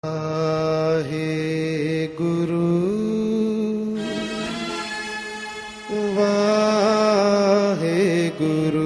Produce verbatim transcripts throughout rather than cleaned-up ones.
ਵਾਹਿਗੁਰੂ ਵਾਹਿਗੁਰੂ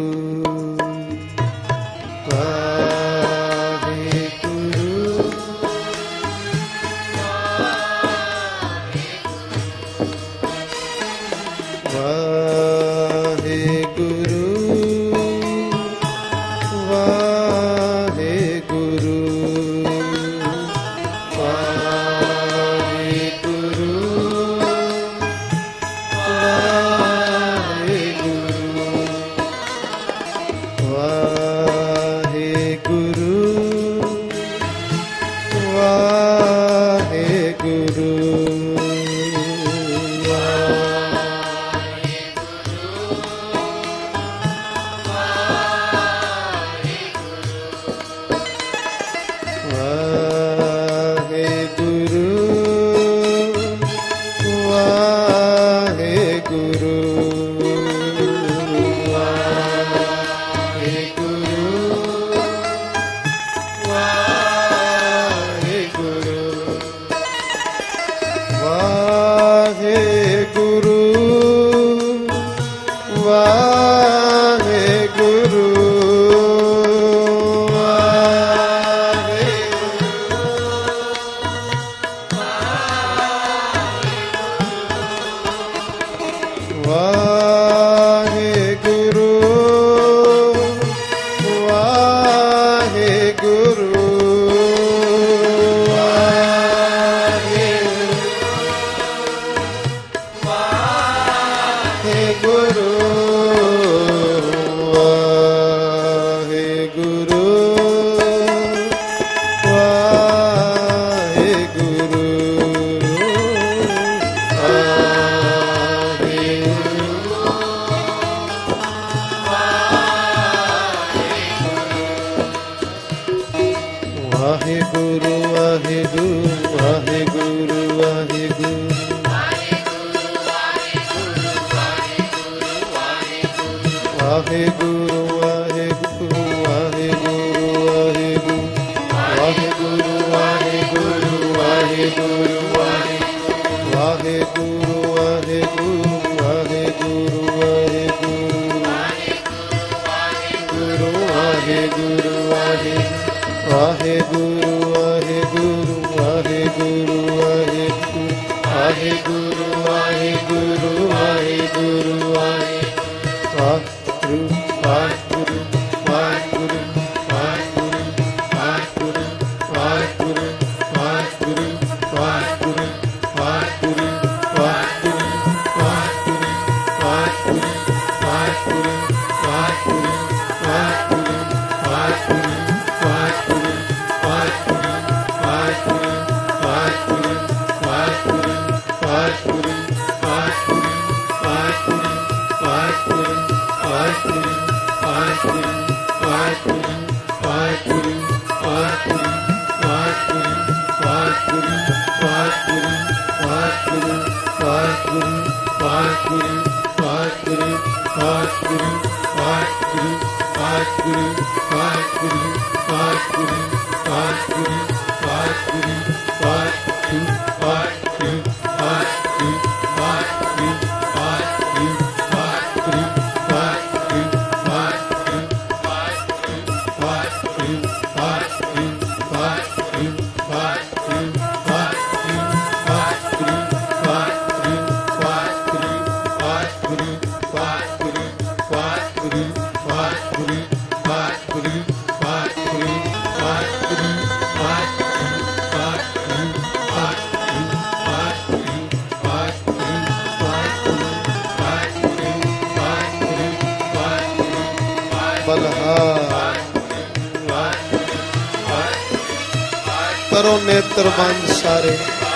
करो नेत्र बंद सारे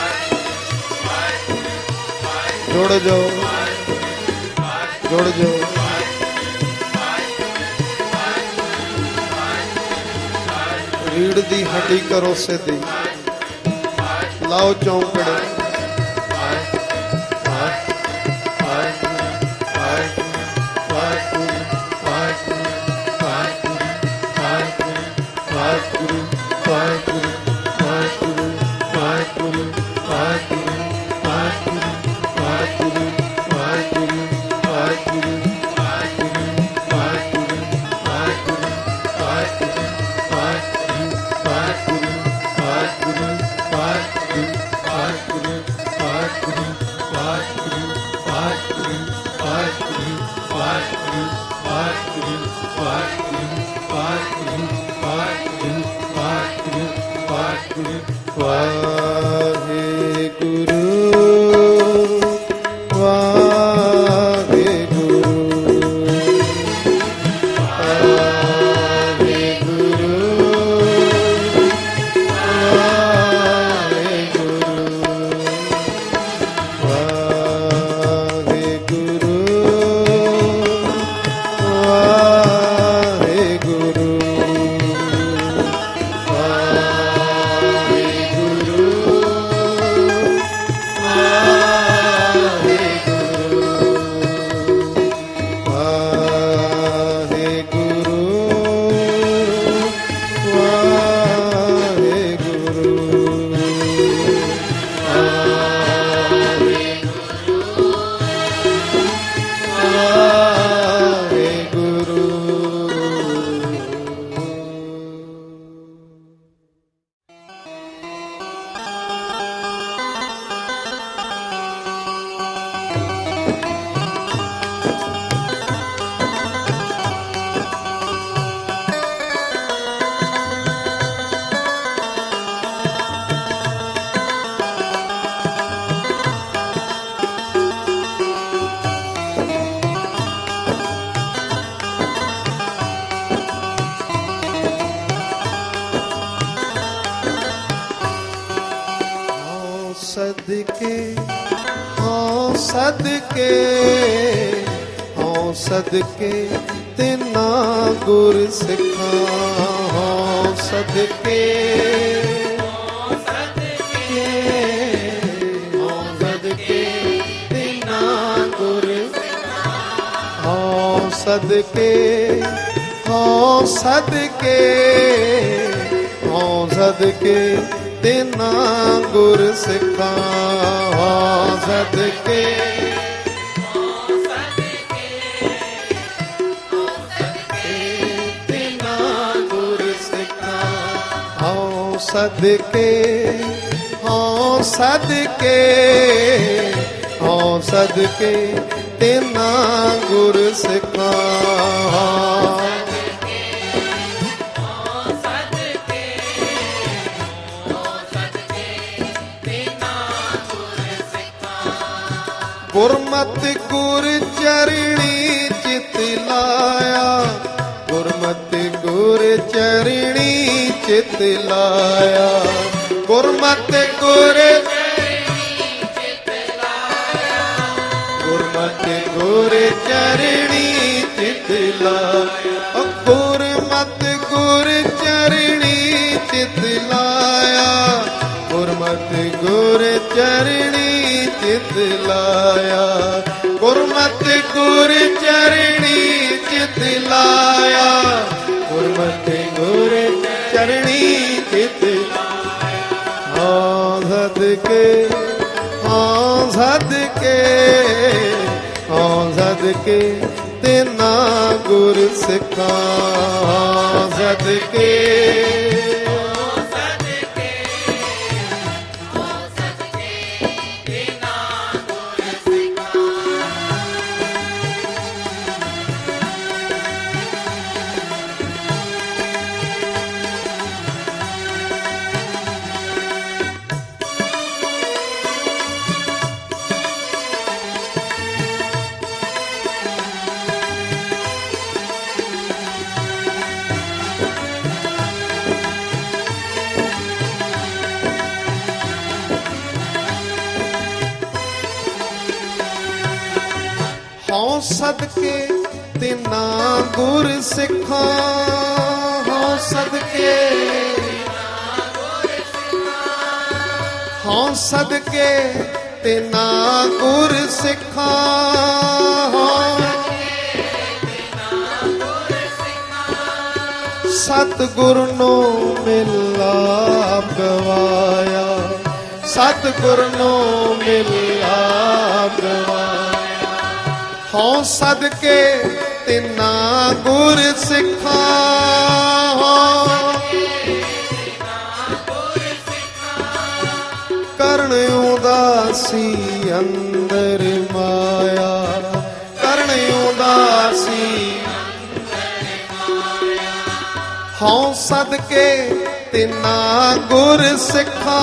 जुड़ जाओ जुड़ जाओ रीढ़ दी हड्डी करो सीधी लाओ चौंकड़े वाहेगुरु वाहेगुरु वाहेगुरु सदके हाँ सदके हाँ सदके तिना गुर सिखा हाँ सदके हाँ सदके हाँ सदके तिना गुर हाँ सदके हाँ सदके हाँ सदके तिना गुर सिखा हाँ सदके तिना गुर सिखा हाँ सदके हाँ सदके हाँ सदके तिना गुर सिखा गुरमत गुर चरणी चित लाया गुरमत गुर चरणी चित लाया गुरमत गुर गुरमत गुर चरणी चित लाया गुरमत गुर चरणी चित लाया गुरमत गुर चरणी चित लाया गुरमत गुर चरणी चित लाया गुरमत गुर चरणी चित हाँ सदके हाँ सदके हाँ सदके तिना गुर सिखा हाँ सदके हाँ सदके तिना गुर सिखा हाँ सदके हाँ सदके तिना गुर सिखा सतगुरु नो मिला गवाया सतगुरु नो मिला गवाया हाँ सदके तिना गुर सिखा करण उदासी अंदर माया करण उदासी हाँ सदके ਤਿਨਾ ਗੁਰ ਸਿੱਖਾਂ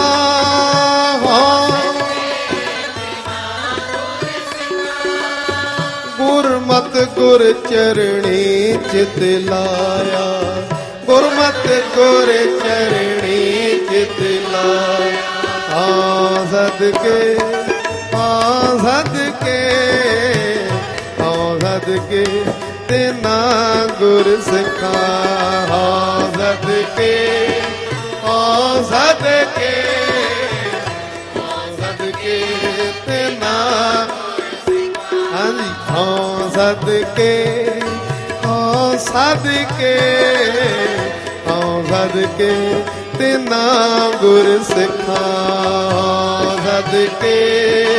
ਗੁਰਮਤਿ ਗੁਰ ਚਰਣੀ ਚਿਤ ਲਾਇਆ ਗੁਰਮਤਿ ਗੁਰ ਚਰਣੀ ਚਿਤ ਲਾਇਆ ਆ ਸਦਕੇ ਆ ਸਦਕੇ ਆ ਸਦਕੇ ਤਿਨਾ ਗੁਰ ਸਿੱਖਾਂ ਆ ਸਦਕੇ ਆ ਸਦਕੇ ਆ ਸਦਕੇ ਤਿਨਾ ਹਾਂਜੀ ਹਾਂ ਸਦਕੇ ਹਾਂ ਸਦਕੇ ਹਾਂ ਸਦਕੇ ਤਿਨਾ ਗੁਰ ਸਿੱਖਾਂ ਸਦਕੇ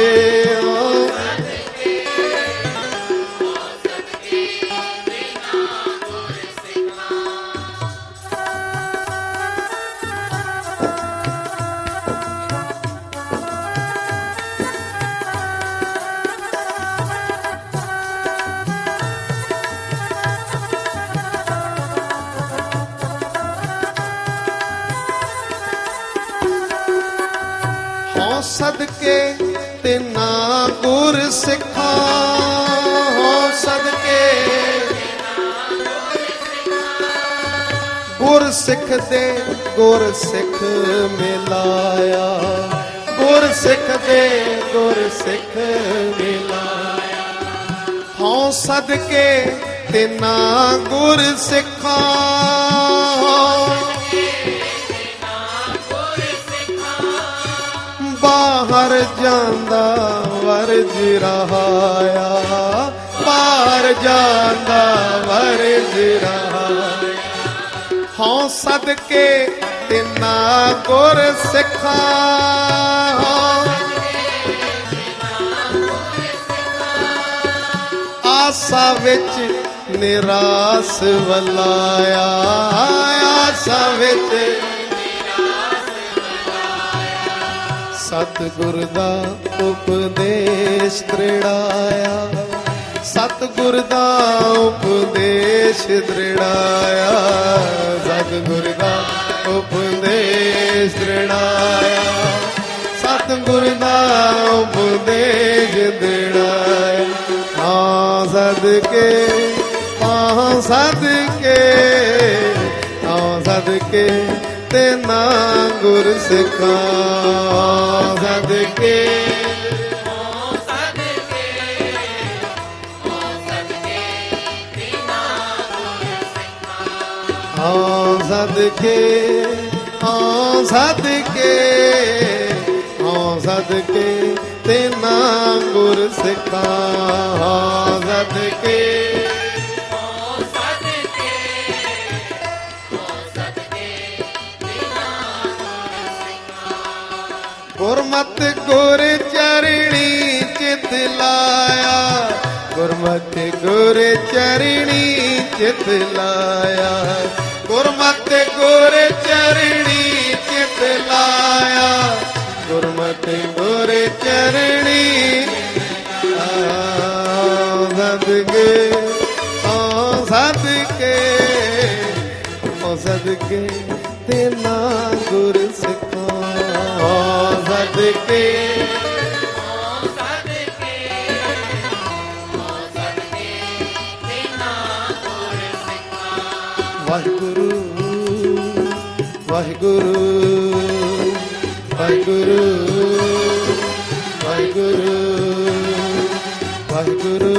ਸਦਕੇ ਤਿਨਾ ਗੁਰ ਸਿੱਖਾਂ ਹੋ ਸਦਕੇ ਗੁਰ ਸਿੱਖ ਦੇ ਗੁਰ ਸਿੱਖ ਮਿਲਾਇਆ ਗੁਰ ਸਿੱਖ ਦੇ ਗੁਰ ਸਿੱਖ ਮਿਲਾਇਆ ਹੋ ਸਦਕੇ ਤਿਨਾ ਗੁਰ ਸਿੱਖਾਂ ਬਾਹਰ ਜਾਂਦਾ ਵਰਜ ਰਹਾਇਆ ਬਾਹਰ ਜਾਂਦਾ ਵਰਜ ਰਹਾਇਆ ਹਉ ਸਦਕੇ ਤਿਨਾ ਗੁਰ ਸਿੱਖਾਂ ਆਸਾ ਵਿੱਚ ਨਿਰਾਸ ਵਲਾਇਆ ਆਸਾ ਵਿੱਚ ਸਤਿਗੁਰ ਦਾ ਉਪਦੇਸ਼ ਦ੍ਰਿੜਾਇਆ ਸਤਿਗੁਰ ਦਾ ਉਪਦੇਸ਼ ਦ੍ਰਿੜਾਇਆ ਸਤਿਗੁਰ ਦਾ ਉਪਦੇਸ਼ ਦ੍ਰਿੜਾਇਆ ਸਤਿਗੁਰ ਦਾ ਉਪਦੇਸ਼ ਦ੍ਰਿੜਾਇਆ ਹਾਂ ਸਦਕੇ ਹਾਂ ਸਦਕੇ ਹਾਂ ਸਦਕੇ ਤਿਨਾ ਗੁਰ ਸਿੱਖਾਂ ਸਦਕੇ ਹੋ ਸਦਕੇ ਹੋ ਸਦਕੇ ਤਿਨਾ ਗੁਰ ਸਿੱਖਾਂ ਹਾਂ ਸਦਕੇ ਹਾਂ ਸਦਕੇ ਹਾਂ ਸਦਕੇ ਤਿਨਾ ਗੁਰ ਸਿੱਖਾਂ ਹਾਂ ਸਦਕੇ ਗੁਰਮਤਿ ਗੁਰ ਚਰਣੀ ਚਿਤ ਲਾਇਆ ਗੁਰਮਤਿ ਗੁਰ ਚਰਣੀ ਚਿਤ ਲਾਇਆ ਗੁਰਮਤਿ ਗੁਰ ਚਰਣੀ ਚਿਤ ਲਾਇਆ ਗੁਰਮਤਿ ਗੁਰ ਚਰਣੀ ਸਦਕੇ ਆ ਸਦਕੇ ਆ ਸਦਕੇ ਤਿਨਾ ਗੁਰ ਸਿੱਖਾਂ ਸਦਕੇ ਹੋ ਸਦਕੇ ਹੋ ਸਦਕੇ ਤਿਨਾ ਗੁਰ ਸਿੱਖਾਂ ਵਾਹਿਗੁਰੂ ਵਾਹਿਗੁਰੂ ਵਾਹਿਗੁਰੂ ਵਾਹਿਗੁਰੂ ਵਾਹਿਗੁਰੂ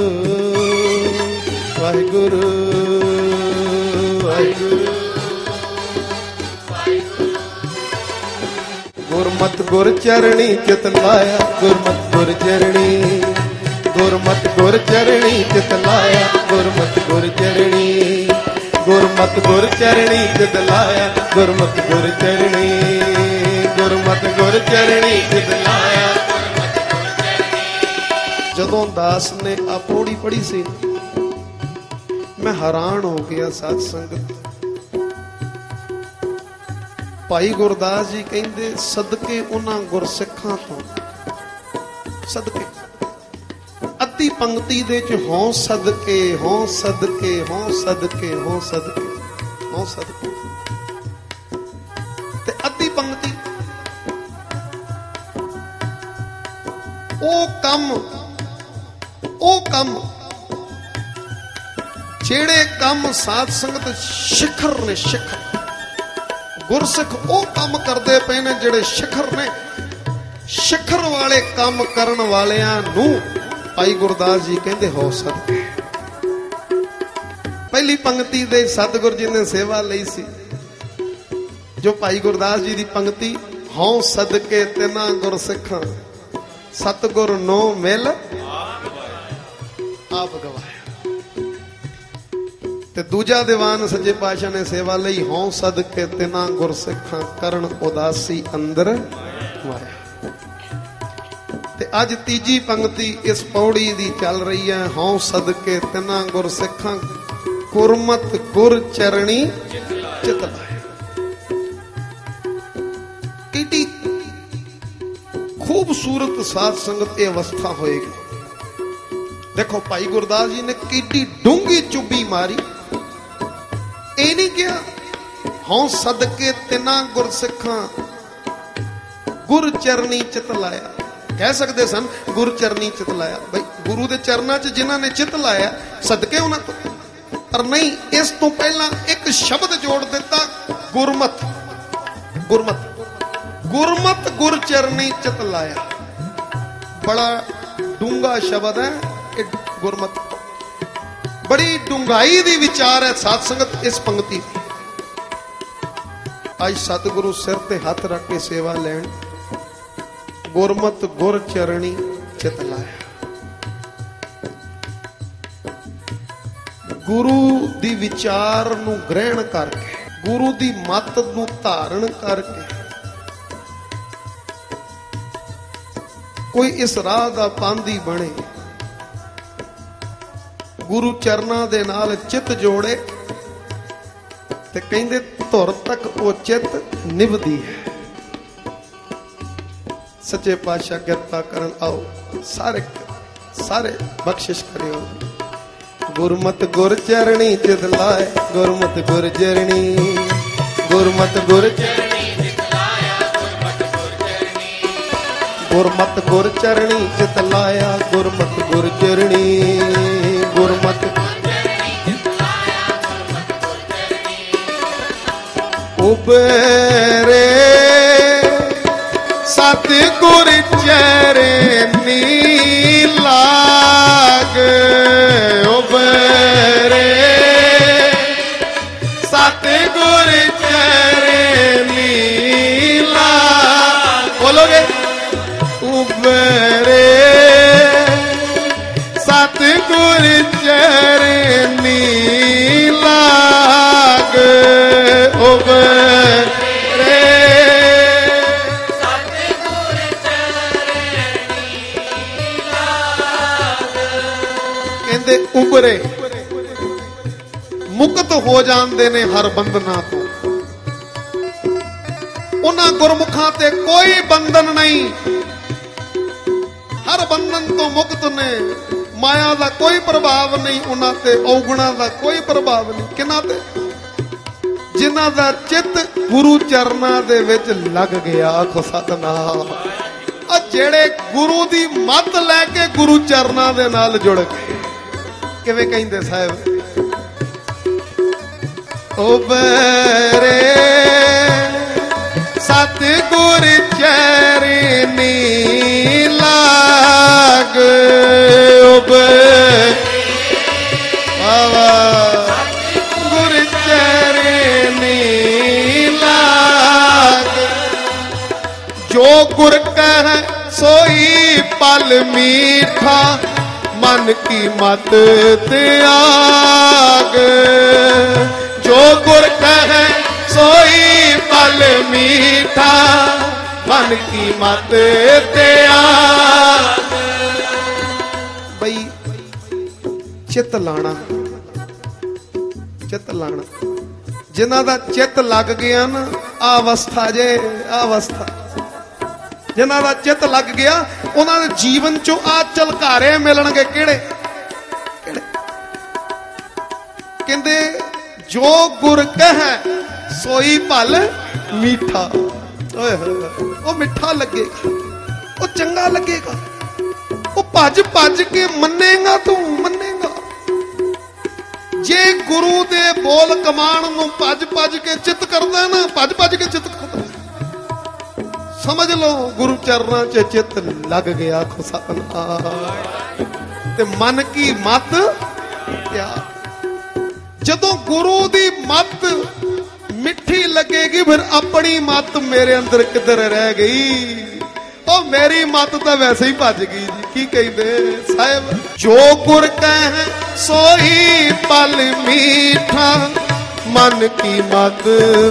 ਵਾਹਿਗੁਰੂ ਵਾਹਿਗੁਰੂ ਗੁਰਮਤਿ ਗੁਰ ਚਰਣੀ ਚਿਤ ਲਾਇਆ ਗੁਰਮਤਿ ਗੁਰ ਚਰਣੀ ਗੁਰਮਤਿ ਗੁਰ ਚਰਣੀ ਚਿਤ ਲਾਇਆ ਗੁਰਮਤਿ ਗੁਰ ਚਰਣੀ ਗੁਰਮਤਿ ਗੁਰ ਚਰਣੀ ਚਿਤ ਲਾਇਆ ਗੁਰਮਤਿ ਗੁਰ ਚਰਣੀ ਗੁਰਮਤਿ ਗੁਰ ਚਰਣੀ ਚਿਤ ਲਾਇਆ ਜਦੋਂ ਦਾਸ ਨੇ ਆ ਪੌੜੀ ਪੜ੍ਹੀ ਸੀ ਮੈਂ ਹੈਰਾਨ ਹੋ ਗਿਆ ਸਾਧ ਸੰਗਤ ਭਾਈ ਗੁਰਦਾਸ ਜੀ ਕਹਿੰਦੇ ਸਦਕੇ ਉਹਨਾਂ ਗੁਰਸਿੱਖਾਂ ਤੋਂ ਸਦਕੇ ਅੱਧੀ ਪੰਕਤੀ ਦੇ ਚ ਹਉ ਸਦਕੇ ਹਉ ਸਦਕੇ ਹਉ ਸਦਕੇ ਹਉ ਸਦਕੇ ਹਉ ਸਦਕੇ ਉਹ ਕੰਮ ਉਹ ਕੰਮ ਜਿਹੜੇ ਕੰਮ ਸਾਧ ਸੰਗਤ ਸਿਖਰ ਨੇ, ਸਿਖਰ ਗੁਰਸਿੱਖ ਉਹ ਕੰਮ ਕਰਦੇ ਪਏ ਨੇ ਜਿਹੜੇ ਸਿਖਰ ਨੇ। ਸਿਖਰ ਵਾਲੇ ਕੰਮ ਕਰਨ ਵਾਲਿਆਂ ਨੂੰ ਭਾਈ ਗੁਰਦਾਸ ਜੀ ਕਹਿੰਦੇ ਹੋ ਸਦਕੇ। ਪਹਿਲੀ ਪੰਕਤੀ ਦੇ ਸਤਿਗੁਰ ਜੀ ਨੇ ਸੇਵਾ ਲਈ ਸੀ, ਜੋ ਭਾਈ ਗੁਰਦਾਸ ਜੀ ਦੀ ਪੰਕਤੀ, ਹਉ ਸਦਕੇ ਤਿਨਾ ਗੁਰਸਿੱਖਾਂ ਸਤਿਗੁਰ ਨੋ ਮਿਲ ਆਪ ਗਵਾਇਆ। ਤੇ ਦੂਜਾ ਦੀਵਾਨ ਸੱਚੇ ਪਾਤਸ਼ਾਹ ਨੇ ਸੇਵਾ ਲਈ, ਹਉ ਸਦਕੇ ਤਿਨਾ ਗੁਰਸਿੱਖਾਂ ਕਰਨ ਉਦਾਸੀ ਅੰਦਰ ਮਾਇਆ। ਤੇ ਅੱਜ ਤੀਜੀ ਪੰਕਤੀ ਇਸ ਪੌੜੀ ਦੀ ਚੱਲ ਰਹੀ ਹੈ, ਹਉ ਸਦਕੇ ਤਿਨਾ ਗੁਰਸਿੱਖਾਂ ਗੁਰਮਤਿ ਗੁਰ ਚਰਣੀ ਚਿਤ ਲਾਇਆ। ਕਿੱਡੀ ਖੂਬਸੂਰਤ ਸਾਧ ਸੰਗਤ ਇਹ ਅਵਸਥਾ ਹੋਏਗੀ। ਦੇਖੋ ਭਾਈ ਗੁਰਦਾਸ ਜੀ ਨੇ ਕਿੱਡੀ ਡੂੰਗੀ ਚੁੱਭੀ ਮਾਰੀ। ਇਹ ਨਹੀਂ ਕਿਹਾ ਹਉ ਸਦਕੇ ਤਿਨਾ ਗੁਰਸਿੱਖਾਂ ਗੁਰ ਚਰਣੀ ਚਿਤ ਲਾਇਆ। ਕਹਿ ਸਕਦੇ ਸਨ ਗੁਰ ਚਰਣੀ ਚਿਤ ਲਾਇਆ, ਬਈ ਗੁਰੂ ਦੇ ਚਰਨਾਂ 'ਚ ਜਿਨ੍ਹਾਂ ਨੇ ਚਿਤ ਲਾਇਆ ਸਦਕੇ ਉਹਨਾਂ ਤੋਂ। ਪਰ ਨਹੀਂ, ਇਸ ਤੋਂ ਪਹਿਲਾਂ ਇੱਕ ਸ਼ਬਦ ਜੋੜ ਦਿੱਤਾ, ਗੁਰਮਤ। ਗੁਰਮਤ ਗੁਰਮਤ ਗੁਰ ਚਰਣੀ ਚਿਤ ਲਾਇਆ। ਬੜਾ ਡੂੰਘਾ ਸ਼ਬਦ ਹੈ ਇਹ ਗੁਰਮਤ। ਬੜੀ ਡੂੰਘਾਈ ਦੀ ਵਿਚਾਰ ਹੈ ਸਾਧ ਸੰਗਤ ਇਸ ਪੰਕਤੀ ਦੀ। ਅੱਜ ਸਤਿਗੁਰੂ ਸਿਰ ਤੇ ਹੱਥ ਰੱਖ ਕੇ ਸੇਵਾ ਲੈਣ, ਗੁਰਮਤ ਗੁਰ ਚਰਣੀ ਚਿਤ ਲਾਇਆ। ਗੁਰੂ ਦੀ ਵਿਚਾਰ ਨੂੰ ਗ੍ਰਹਿਣ ਕਰਕੇ, ਗੁਰੂ ਦੀ ਮੱਤ ਨੂੰ ਧਾਰਨ ਕਰਕੇ ਕੋਈ ਇਸ ਰਾਹ ਦਾ ਪਾਂਧੀ ਬਣੇ, ਗੁਰੂ ਚਰਨਾਂ ਦੇ ਨਾਲ ਚਿੱਤ ਜੋੜੇ, ਤੇ ਕਹਿੰਦੇ ਧੁਰ ਤੱਕ ਉਹ ਚਿੱਤ ਨਿਭਦੀ ਹੈ। ਸੱਚੇ ਪਾਤਸ਼ਾਹ ਕਿਰਪਾ ਕਰਨ। ਆਓ ਸਾਰੇ ਸਾਰੇ ਬਖਸ਼ਿਸ਼ ਕਰਿਓ। ਗੁਰਮਤਿ ਗੁਰ ਚਰਣੀ ਚਿਤ ਲਾਏ, ਗੁਰਮਤਿ ਗੁਰ ਚਰਣੀ, ਗੁਰਮਤਿ ਗੁਰ ਚਰਣੀ ਚਿਤ ਲਾਇਆ, ਗੁਰਮਤਿ ਗੁਰ ਚਰਣੀ, ਗੁਰਮਤਿ ਗੁਰ ਚਰਣੀ ਚਿਤ ਲਾਇਆ, ਗੁਰਮਤਿ ਗੁਰ ਚਰਣੀ, ਗੁਰਮਤਿ ਗੁਰ ਚਰਣੀ ਚਿਤ ਲਾਇਆ, ਗੁਰਮਤਿ ਗੁਰ ਚਰਣੀ। ਉਬਰੇ ਸਤਿਗੁਰ ਚਰਣੀ ਲਾਗ, ਉਬਰੇ ਸਤਿਗੁਰ ਚਰਣੀ ਲਾਗ। ਬੋਲੋਗੇ ਉਬਰੇ ਸਤਿਗੁਰ ਚਰਣੀ ਲਾਗ, ਉਬਰੇ ਉਬਰੇ ਮੁਕਤ ਹੋ ਜਾਂਦੇ ਨੇ ਹਰ ਬੰਧਨਾਂ ਤੋਂ। ਉਹਨਾਂ ਗੁਰਮੁਖਾਂ ਤੇ ਕੋਈ ਬੰਧਨ ਨਹੀਂ, ਹਰ ਬੰਧਨ ਤੋਂ ਮੁਕਤ ਨੇ। ਮਾਇਆ ਦਾ ਕੋਈ ਪ੍ਰਭਾਵ ਨਹੀਂ ਉਹਨਾਂ ਤੇ, ਔਗੁਣਾਂ ਦਾ ਕੋਈ ਪ੍ਰਭਾਵ ਨਹੀਂ। ਕਿਹਨਾਂ ਤੇ? ਜਿਨ੍ਹਾਂ ਦਾ ਚਿੱਤ ਗੁਰੂ ਚਰਨਾਂ ਦੇ ਵਿੱਚ ਲੱਗ ਗਿਆ। ਆਖੋ ਸਤਿਨਾਮ। ਆ ਜਿਹੜੇ ਗੁਰੂ ਦੀ ਮੱਤ ਲੈ ਕੇ ਗੁਰੂ ਚਰਨਾਂ ਦੇ ਨਾਲ ਜੁੜ ਗਏ। ਕਿਵੇਂ ਕਹਿੰਦੇ ਸਾਹਿਬ? ਉਬਰੇ ਸਤਿਗੁਰ ਚਰਣੀ ਲਾਗ, ਉਬਰੇ ਗੁਰ ਚਰਣੀ ਲਾਗ। ਜੋ ਗੁਰ ਕਹਿ ਸੋਈ ਪਲ ਮੀਠਾ, ਮਨ ਕੀ ਮਤ ਤਿਆਗ। ਜੋ ਗੁਰ ਕਹੈ ਸੋਈ ਪਲ ਮੀਠਾ, ਮਨ ਕੀ ਮਤ ਤਿਆਗ। ਬਈ ਚਿੱਤ ਲਾਣਾ, ਚਿੱਤ ਲਾਣਾ। ਜਿਨ੍ਹਾਂ ਦਾ ਚਿੱਤ ਲੱਗ ਗਿਆ ਨਾ, ਆ ਅਵਸਥਾ ਜੇ, ਆ ਅਵਸਥਾ ਜਿਨ੍ਹਾਂ ਦਾ ਚਿੱਤ ਲੱਗ ਗਿਆ, ਉਹਨਾਂ ਦੇ ਜੀਵਨ ਚੋਂ ਆ ਝਲਕਾਰੇ ਮਿਲਣਗੇ। ਕਿਹੜੇ ਕਿਹੜੇ? ਕਹਿੰਦੇ ਜੋ ਗੁਰ ਕਹੈ ਸੋਈ ਭਲ ਮੀਠਾ। ਓਏ ਹੋਏ, ਉਹ ਮਿੱਠਾ ਲੱਗੇਗਾ, ਉਹ ਚੰਗਾ ਲੱਗੇਗਾ। ਭੱਜ ਭੱਜ ਕੇ ਮੰਨੇਗਾ ਤੂੰ ਮੰਨੇਗਾ। ਜੇ ਗੁਰੂ ਦੇ ਬੋਲ ਕਮਾਣ ਨੂੰ ਭੱਜ ਭੱਜ ਕੇ ਚਿੱਤ ਕਰਦਾ ਨਾ, ਭੱਜ ਭੱਜ ਕੇ ਚਿੱਤ ਕਰਦਾ, ਸਮਝ ਲਓ ਗੁਰੂ ਚਰਨਾਂ 'ਚ ਚਿੱਤ ਲੱਗ ਗਿਆ। ਆਖੋ ਸਤਿਨਾਮ। ਤੇ ਮਨ ਕੀ ਮਤ ਪਿਆਰ। ਜਦੋਂ ਗੁਰੂ ਦੀ ਮਤ ਮਿੱਠੀ ਲੱਗੇਗੀ ਫਿਰ ਆਪਣੀ ਮਤ ਮੇਰੇ ਅੰਦਰ ਕਿੱਧਰ ਰਹਿ ਗਈ? ਉਹ ਮੇਰੀ ਮਤ ਤਾਂ ਵੈਸੇ ਹੀ ਭੱਜ ਗਈ ਜੀ। ਕੀ ਕਹਿੰਦੇ ਸਾਹਿਬ? ਜੋ ਗੁਰ ਕਹਿ ਸੋਈ ਪਲ ਮੀਠਾ, ਮਨ ਕੀ ਮਤ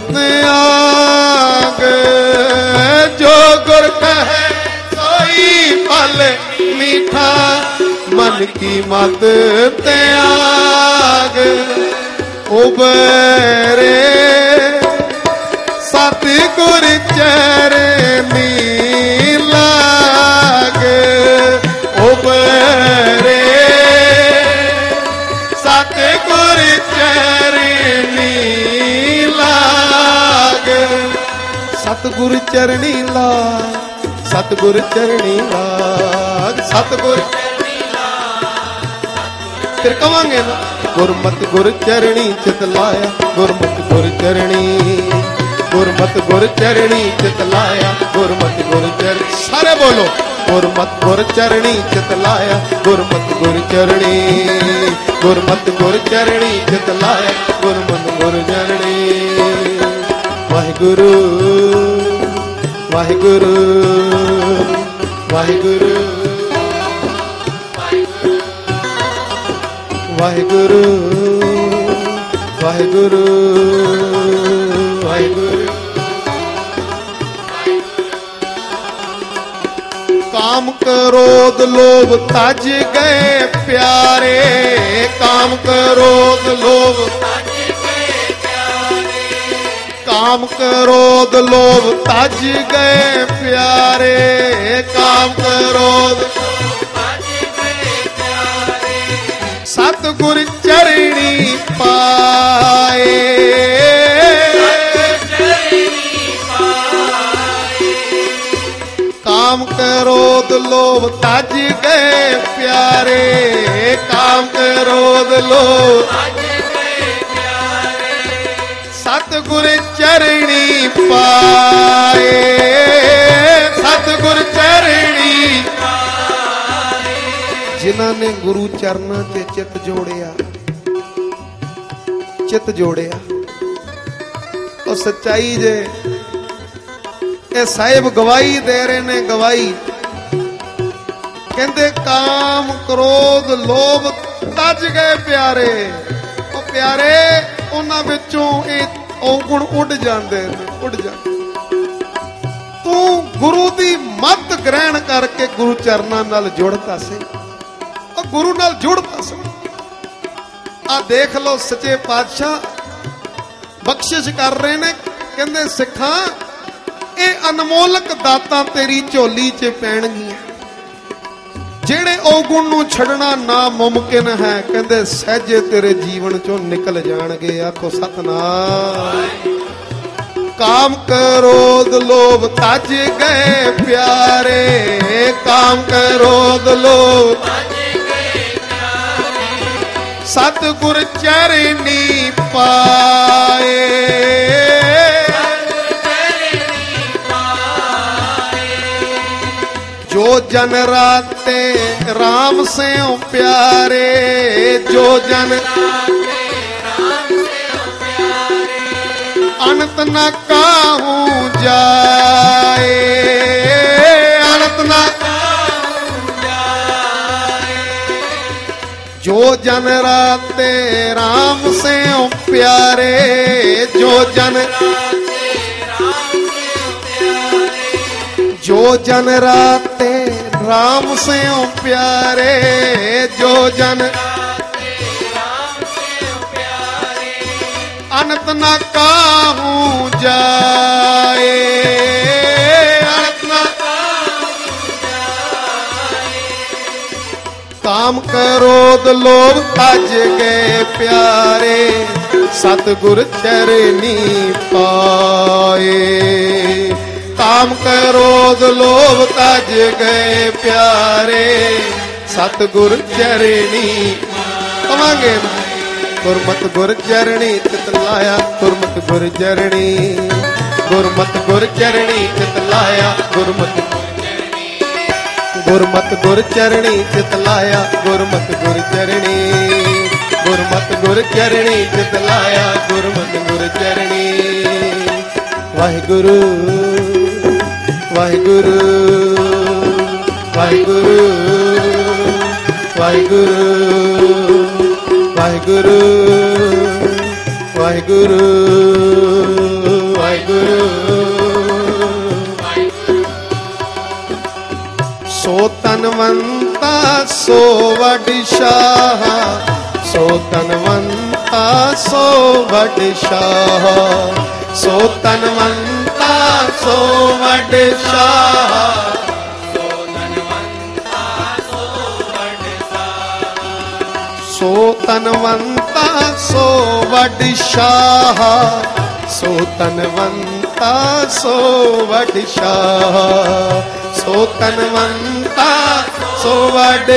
ਤਿਆਗ। ਜੋ ਗੁਰ ਕਹਿ ਸੋਈ ਪਲ ਮੀਠਾ, ਮਨ ਕੀ ਮਤ ਤਿਆਗ। ਉਬਰੇ ਸਤਿਗੁਰ ਚਰਨੀ ਲਾਗ। ਉਬਰੇ ਸਤਿਗੁਰ ਚਰਨੀ ਲਾਗ। ਸਤਿਗੁਰ ਚਰਨੀ ਲਾਗ, ਸਤਿਗੁਰ ਚਰਨੀ ਲਾਗ, ਸਤਿਗੁਰ ਫਿਰ ਕਵਾਂਗੇ ਨਾ। ਗੁਰਮਤਿ ਗੁਰ ਚਰਣੀ ਚਿਤ ਲਾਇਆ, ਗੁਰਮਤਿ ਗੁਰ ਚਰਣੀ, ਗੁਰਮਤਿ ਗੁਰ ਚਰਣੀ ਚਿਤ ਲਾਇਆ, ਗੁਰਮਤਿ ਗੁਰ ਚਰਣੀ। ਸਾਰੇ ਬੋਲੋ। ਗੁਰਮਤਿ ਗੁਰ ਚਰਣੀ ਚਿਤ ਲਾਇਆ, ਗੁਰਮਤਿ ਗੁਰ ਚਰਣੀ, ਗੁਰਮਤਿ ਗੁਰ ਚਰਣੀ ਚਿਤ ਲਾਇਆ, ਗੁਰਮਤਿ ਗੁਰ ਚਰਣੀ। ਵਾਹਿਗੁਰੂ ਵਾਹਿਗੁਰੂ ਵਾਹਿਗੁਰੂ ਵਾਹਿਗੁਰੂ ਵਾਹਿਗੁਰੂ ਵਾਹਿਗੁਰੂ। ਕਾਮ ਕ੍ਰੋਧ ਲੋਭ ਤਜ ਗਏ ਪਿਆਰੇ, ਕਾਮ ਕ੍ਰੋਧ ਲੋਭ ਤਜ ਗਏ ਪਿਆਰੇ, ਕਾਮ ਕ੍ਰੋਧ ਲੋਭ ਤਜ ਗਏ ਪਿਆਰੇ, ਕਾਮ ਕ੍ਰੋਧ ਸਤਿਗੁਰ ਚਰਣੀ ਪਾਏ, ਕਾਮ ਕ੍ਰੋਧ ਲੋਭ ਤਜ ਗਏ ਪਿਆਰੇ, ਕਾਮ ਕ੍ਰੋਧ ਲੋਭ ਤਜ ਗਏ ਪਿਆਰੇ, ਸਤਿਗੁਰ ਚਰਣੀ ਪਾਏ, ਸਤਿਗੁਰ ਚਰਣੀ। ਜਿਨ੍ਹਾਂ ਨੇ ਗੁਰੂ ਚਰਨਾਂ ਤੇ ਚਿੱਤ ਜੋੜਿਆ, ਚਿੱਤ ਜੋੜਿਆ, ਉਹ ਸੱਚਾਈ ਜੇ ਇਹ ਸਾਹਿਬ ਗਵਾਹੀ ਦੇ ਰਹੇ ਨੇ। ਗਵਾਹੀ ਕਹਿੰਦੇ ਕਾਮ ਕ੍ਰੋਧ ਲੋਭ ਤਜ ਗਏ ਪਿਆਰੇ। ਉਹ ਪਿਆਰੇ ਉਹਨਾਂ ਵਿੱਚੋਂ ਇਹ ਔਗੁਣ ਉੱਡ ਜਾਂਦੇ ਨੇ, ਉੱਡ ਜਾਂਦੇ। ਤੂੰ ਗੁਰੂ ਦੀ ਮੱਤ ਗ੍ਰਹਿਣ ਕਰਕੇ ਗੁਰੂ ਚਰਨਾਂ ਨਾਲ ਜੁੜਦਾ ਸੀ, ਉਹ ਗੁਰੂ ਨਾਲ ਜੁੜਦਾ ਸੀ। ਆ ਦੇਖ ਲਓ ਸੱਚੇ ਪਾਤਸ਼ਾਹ ਬਖਸ਼ਿਸ਼ ਕਰ ਰਹੇ ਨੇ। ਕਹਿੰਦੇ ਸਿੱਖਾਂ ਇਹ ਅਨਮੋਲਕ ਦਾਤਾਂ ਤੇਰੀ ਝੋਲੀ 'ਚ ਪੈਣਗੀਆਂ। ਜਿਹੜੇ ਔਗੁਣ ਨੂੰ ਛੱਡਣਾ ਨਾਮੁਮਕਿਨ ਹੈ, ਕਹਿੰਦੇ ਸਹਿਜੇ ਤੇਰੇ ਜੀਵਨ 'ਚੋਂ ਨਿਕਲ ਜਾਣਗੇ। ਆਖੋ ਸਤਿਨਾਮ। ਕਾਮ ਕ੍ਰੋਧ ਲੋਭ ਤਜ ਗਏ ਪਿਆਰੇ, ਕਾਮ ਕ੍ਰੋਧ ਲੋਭ ਤਜ ਗਏ ਪਿਆਰੇ, ਸਤਿਗੁਰ ਚਰਣੀ ਪਾਏ, ਜੋ ਜਨ ਰਾਤੇ ਰਾਮ ਸਿਉ ਪਿਆਰੇ, ਜੋ ਜਨ ਰਾਤੇ ਰਾਮ ਸਿਉ ਪਿਆਰੇ, ਅਨੰਤ ਨ ਕਾਹੂ ਜਾਏ, ਅਨੰਤ ਨ ਕਾਹੂ ਜਾਏ। ਜੋ ਜਨ ਰਾਤੇ ਰਾਮ ਸਿਉ ਪਿਆਰੇ, ਜੋ ਜਨ ਜੋ ਜਨ ਰਾਤੇ ਰਾਮ ਸਿਉ ਪਿਆਰੇ, ਜੋ ਜਨ ਰਾਤੇ ਰਾਮ ਸਿਉ ਪਿਆਰੇ, ਅਨੰਤ ਨ ਕਾਹੂ ਜਾਏ, ਅਨੰਤ ਨ ਕਾਹੂ ਜਾਏ। ਕਾਮ ਕ੍ਰੋਧ ਲੋਭ ਤਜ ਗਏ ਪਿਆਰੇ, ਸਤਿਗੁਰ ਚਰਣੀ ਪਾਏ। ਕਾਮ ਕ੍ਰੋਧ ਲੋਭ ਤਜ ਗਏ ਪਿਆਰੇ, ਸਤਿਗੁਰ ਚਰਣੀ ਕਵਾਂਗੇ ਗੁਰਮਤਿ ਗੁਰ ਚਰਣੀ ਚਿਤ ਲਾਇਆ ਗੁਰਮਤਿ ਗੁਰ ਚਰਣੀ ਗੁਰਮਤਿ ਗੁਰ ਚਰਣੀ ਚਿਤ ਲਾਇਆ ਗੁਰਮਤਿ ਗੁਰਮਤਿ ਗੁਰ ਚਰਣੀ ਚਿਤ ਲਾਇਆ ਗੁਰਮਤਿ ਗੁਰ ਚਰਣੀ ਗੁਰਮਤਿ ਗੁਰ ਚਰਣੀ ਚਿਤ ਲਾਇਆ ਗੁਰਮਤਿ ਗੁਰ ਚਰਣੀ ਵਾਹਿਗੁਰੂ ਵਾਹਿਗੁਰੂ ਵਾਹਿਗੁਰੂ ਵਾਹਿਗੁਰੂ ਵਾਹਿਗੁਰੂ ਵਾਹਿਗੁਰੂ ਵਾਹਿਗੁਰੂ ਸੋ ਤਨਵੰਤਾ ਸੋ ਵੱਡ ਸ਼ਾਹ ਸੋ ਤਨਵੰਤਾ ਸੋ ਵੱਡ ਸ਼ਾਹ ਸੋ ਤਨਵੰਤਾ ਸੋ ਵੱਡ ਸ਼ਾਹ ਸੋ ਤਨਵੰਤਾ ਸੋ ਵੱਡ ਸ਼ਾਹ ਸੋ ਤਨਵੰਤਾ ਸੋ ਵੱਡ ਸ਼ਾਹ ਸੋ ਤਨਵੰਤਾ ਸੋ ਵੱਡ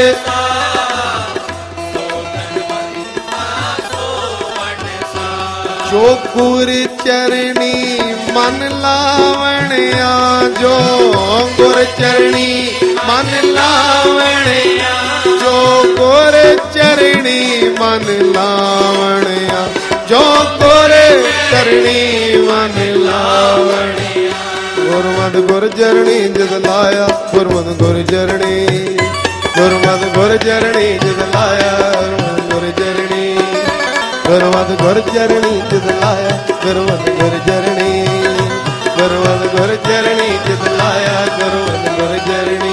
ਜੋ ਗੁਰ ਚਰਣੀ ਮਨ ਲਾਵਣਿਆ ਜੋ ਗੁਰ ਚਰਣੀ ਮਨ ਲਾਵਣਿਆ ਜੋ ਗੁਰ ਚਰਣੀ ਮਨ ਲਾਵਣਿਆ ਜੋ ਗੁਰ ਚਰਣੀ ਮਨ ਲਾਵਣਿਆ ਗੁਰਮਤਿ ਗੁਰ ਚਰਣੀ ਜਿਤ ਲਾਇਆ ਗੁਰਮਤਿ ਗੁਰ ਚਰਣੀ ਗੁਰਮਤਿ ਗੁਰ ਚਰਣੀ ਜਿਤ ਲਾਇਆ ਗੁਰ ਚਰਣੀ ਗੁਰਮਤਿ ਗੁਰ ਚਰਣੀ ਜਿਤ ਲਾਇਆ ਗੁਰਮਤਿ ਗੁਰ ਚਰਣੀ ਗੁਰਮਤਿ ਗੁਰ ਚਰਣੀ ਜਿਤ ਲਾਇਆ ਗੁਰਮਤਿ ਗੁਰ ਚਰਣੀ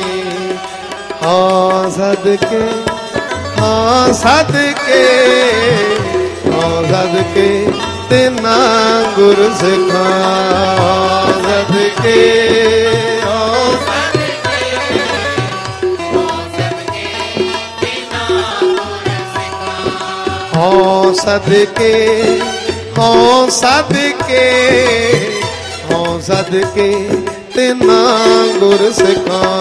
ਹਾਂ ਸਦਕੇ ਹਾਂ ਸਦਕੇ ਹਾਂ ਸਦਕੇ ਤੇਨਾ ਗੁਰ ਸਿਖਾਂ ਸਦਕੇ ਹਾਂ ਸਦਕੇ ਹਾਂ ਸਦਕੇ ਹਾਂ ਸਦਕੇ ਤੇਨਾ ਗੁਰ ਸਿਖਾਂ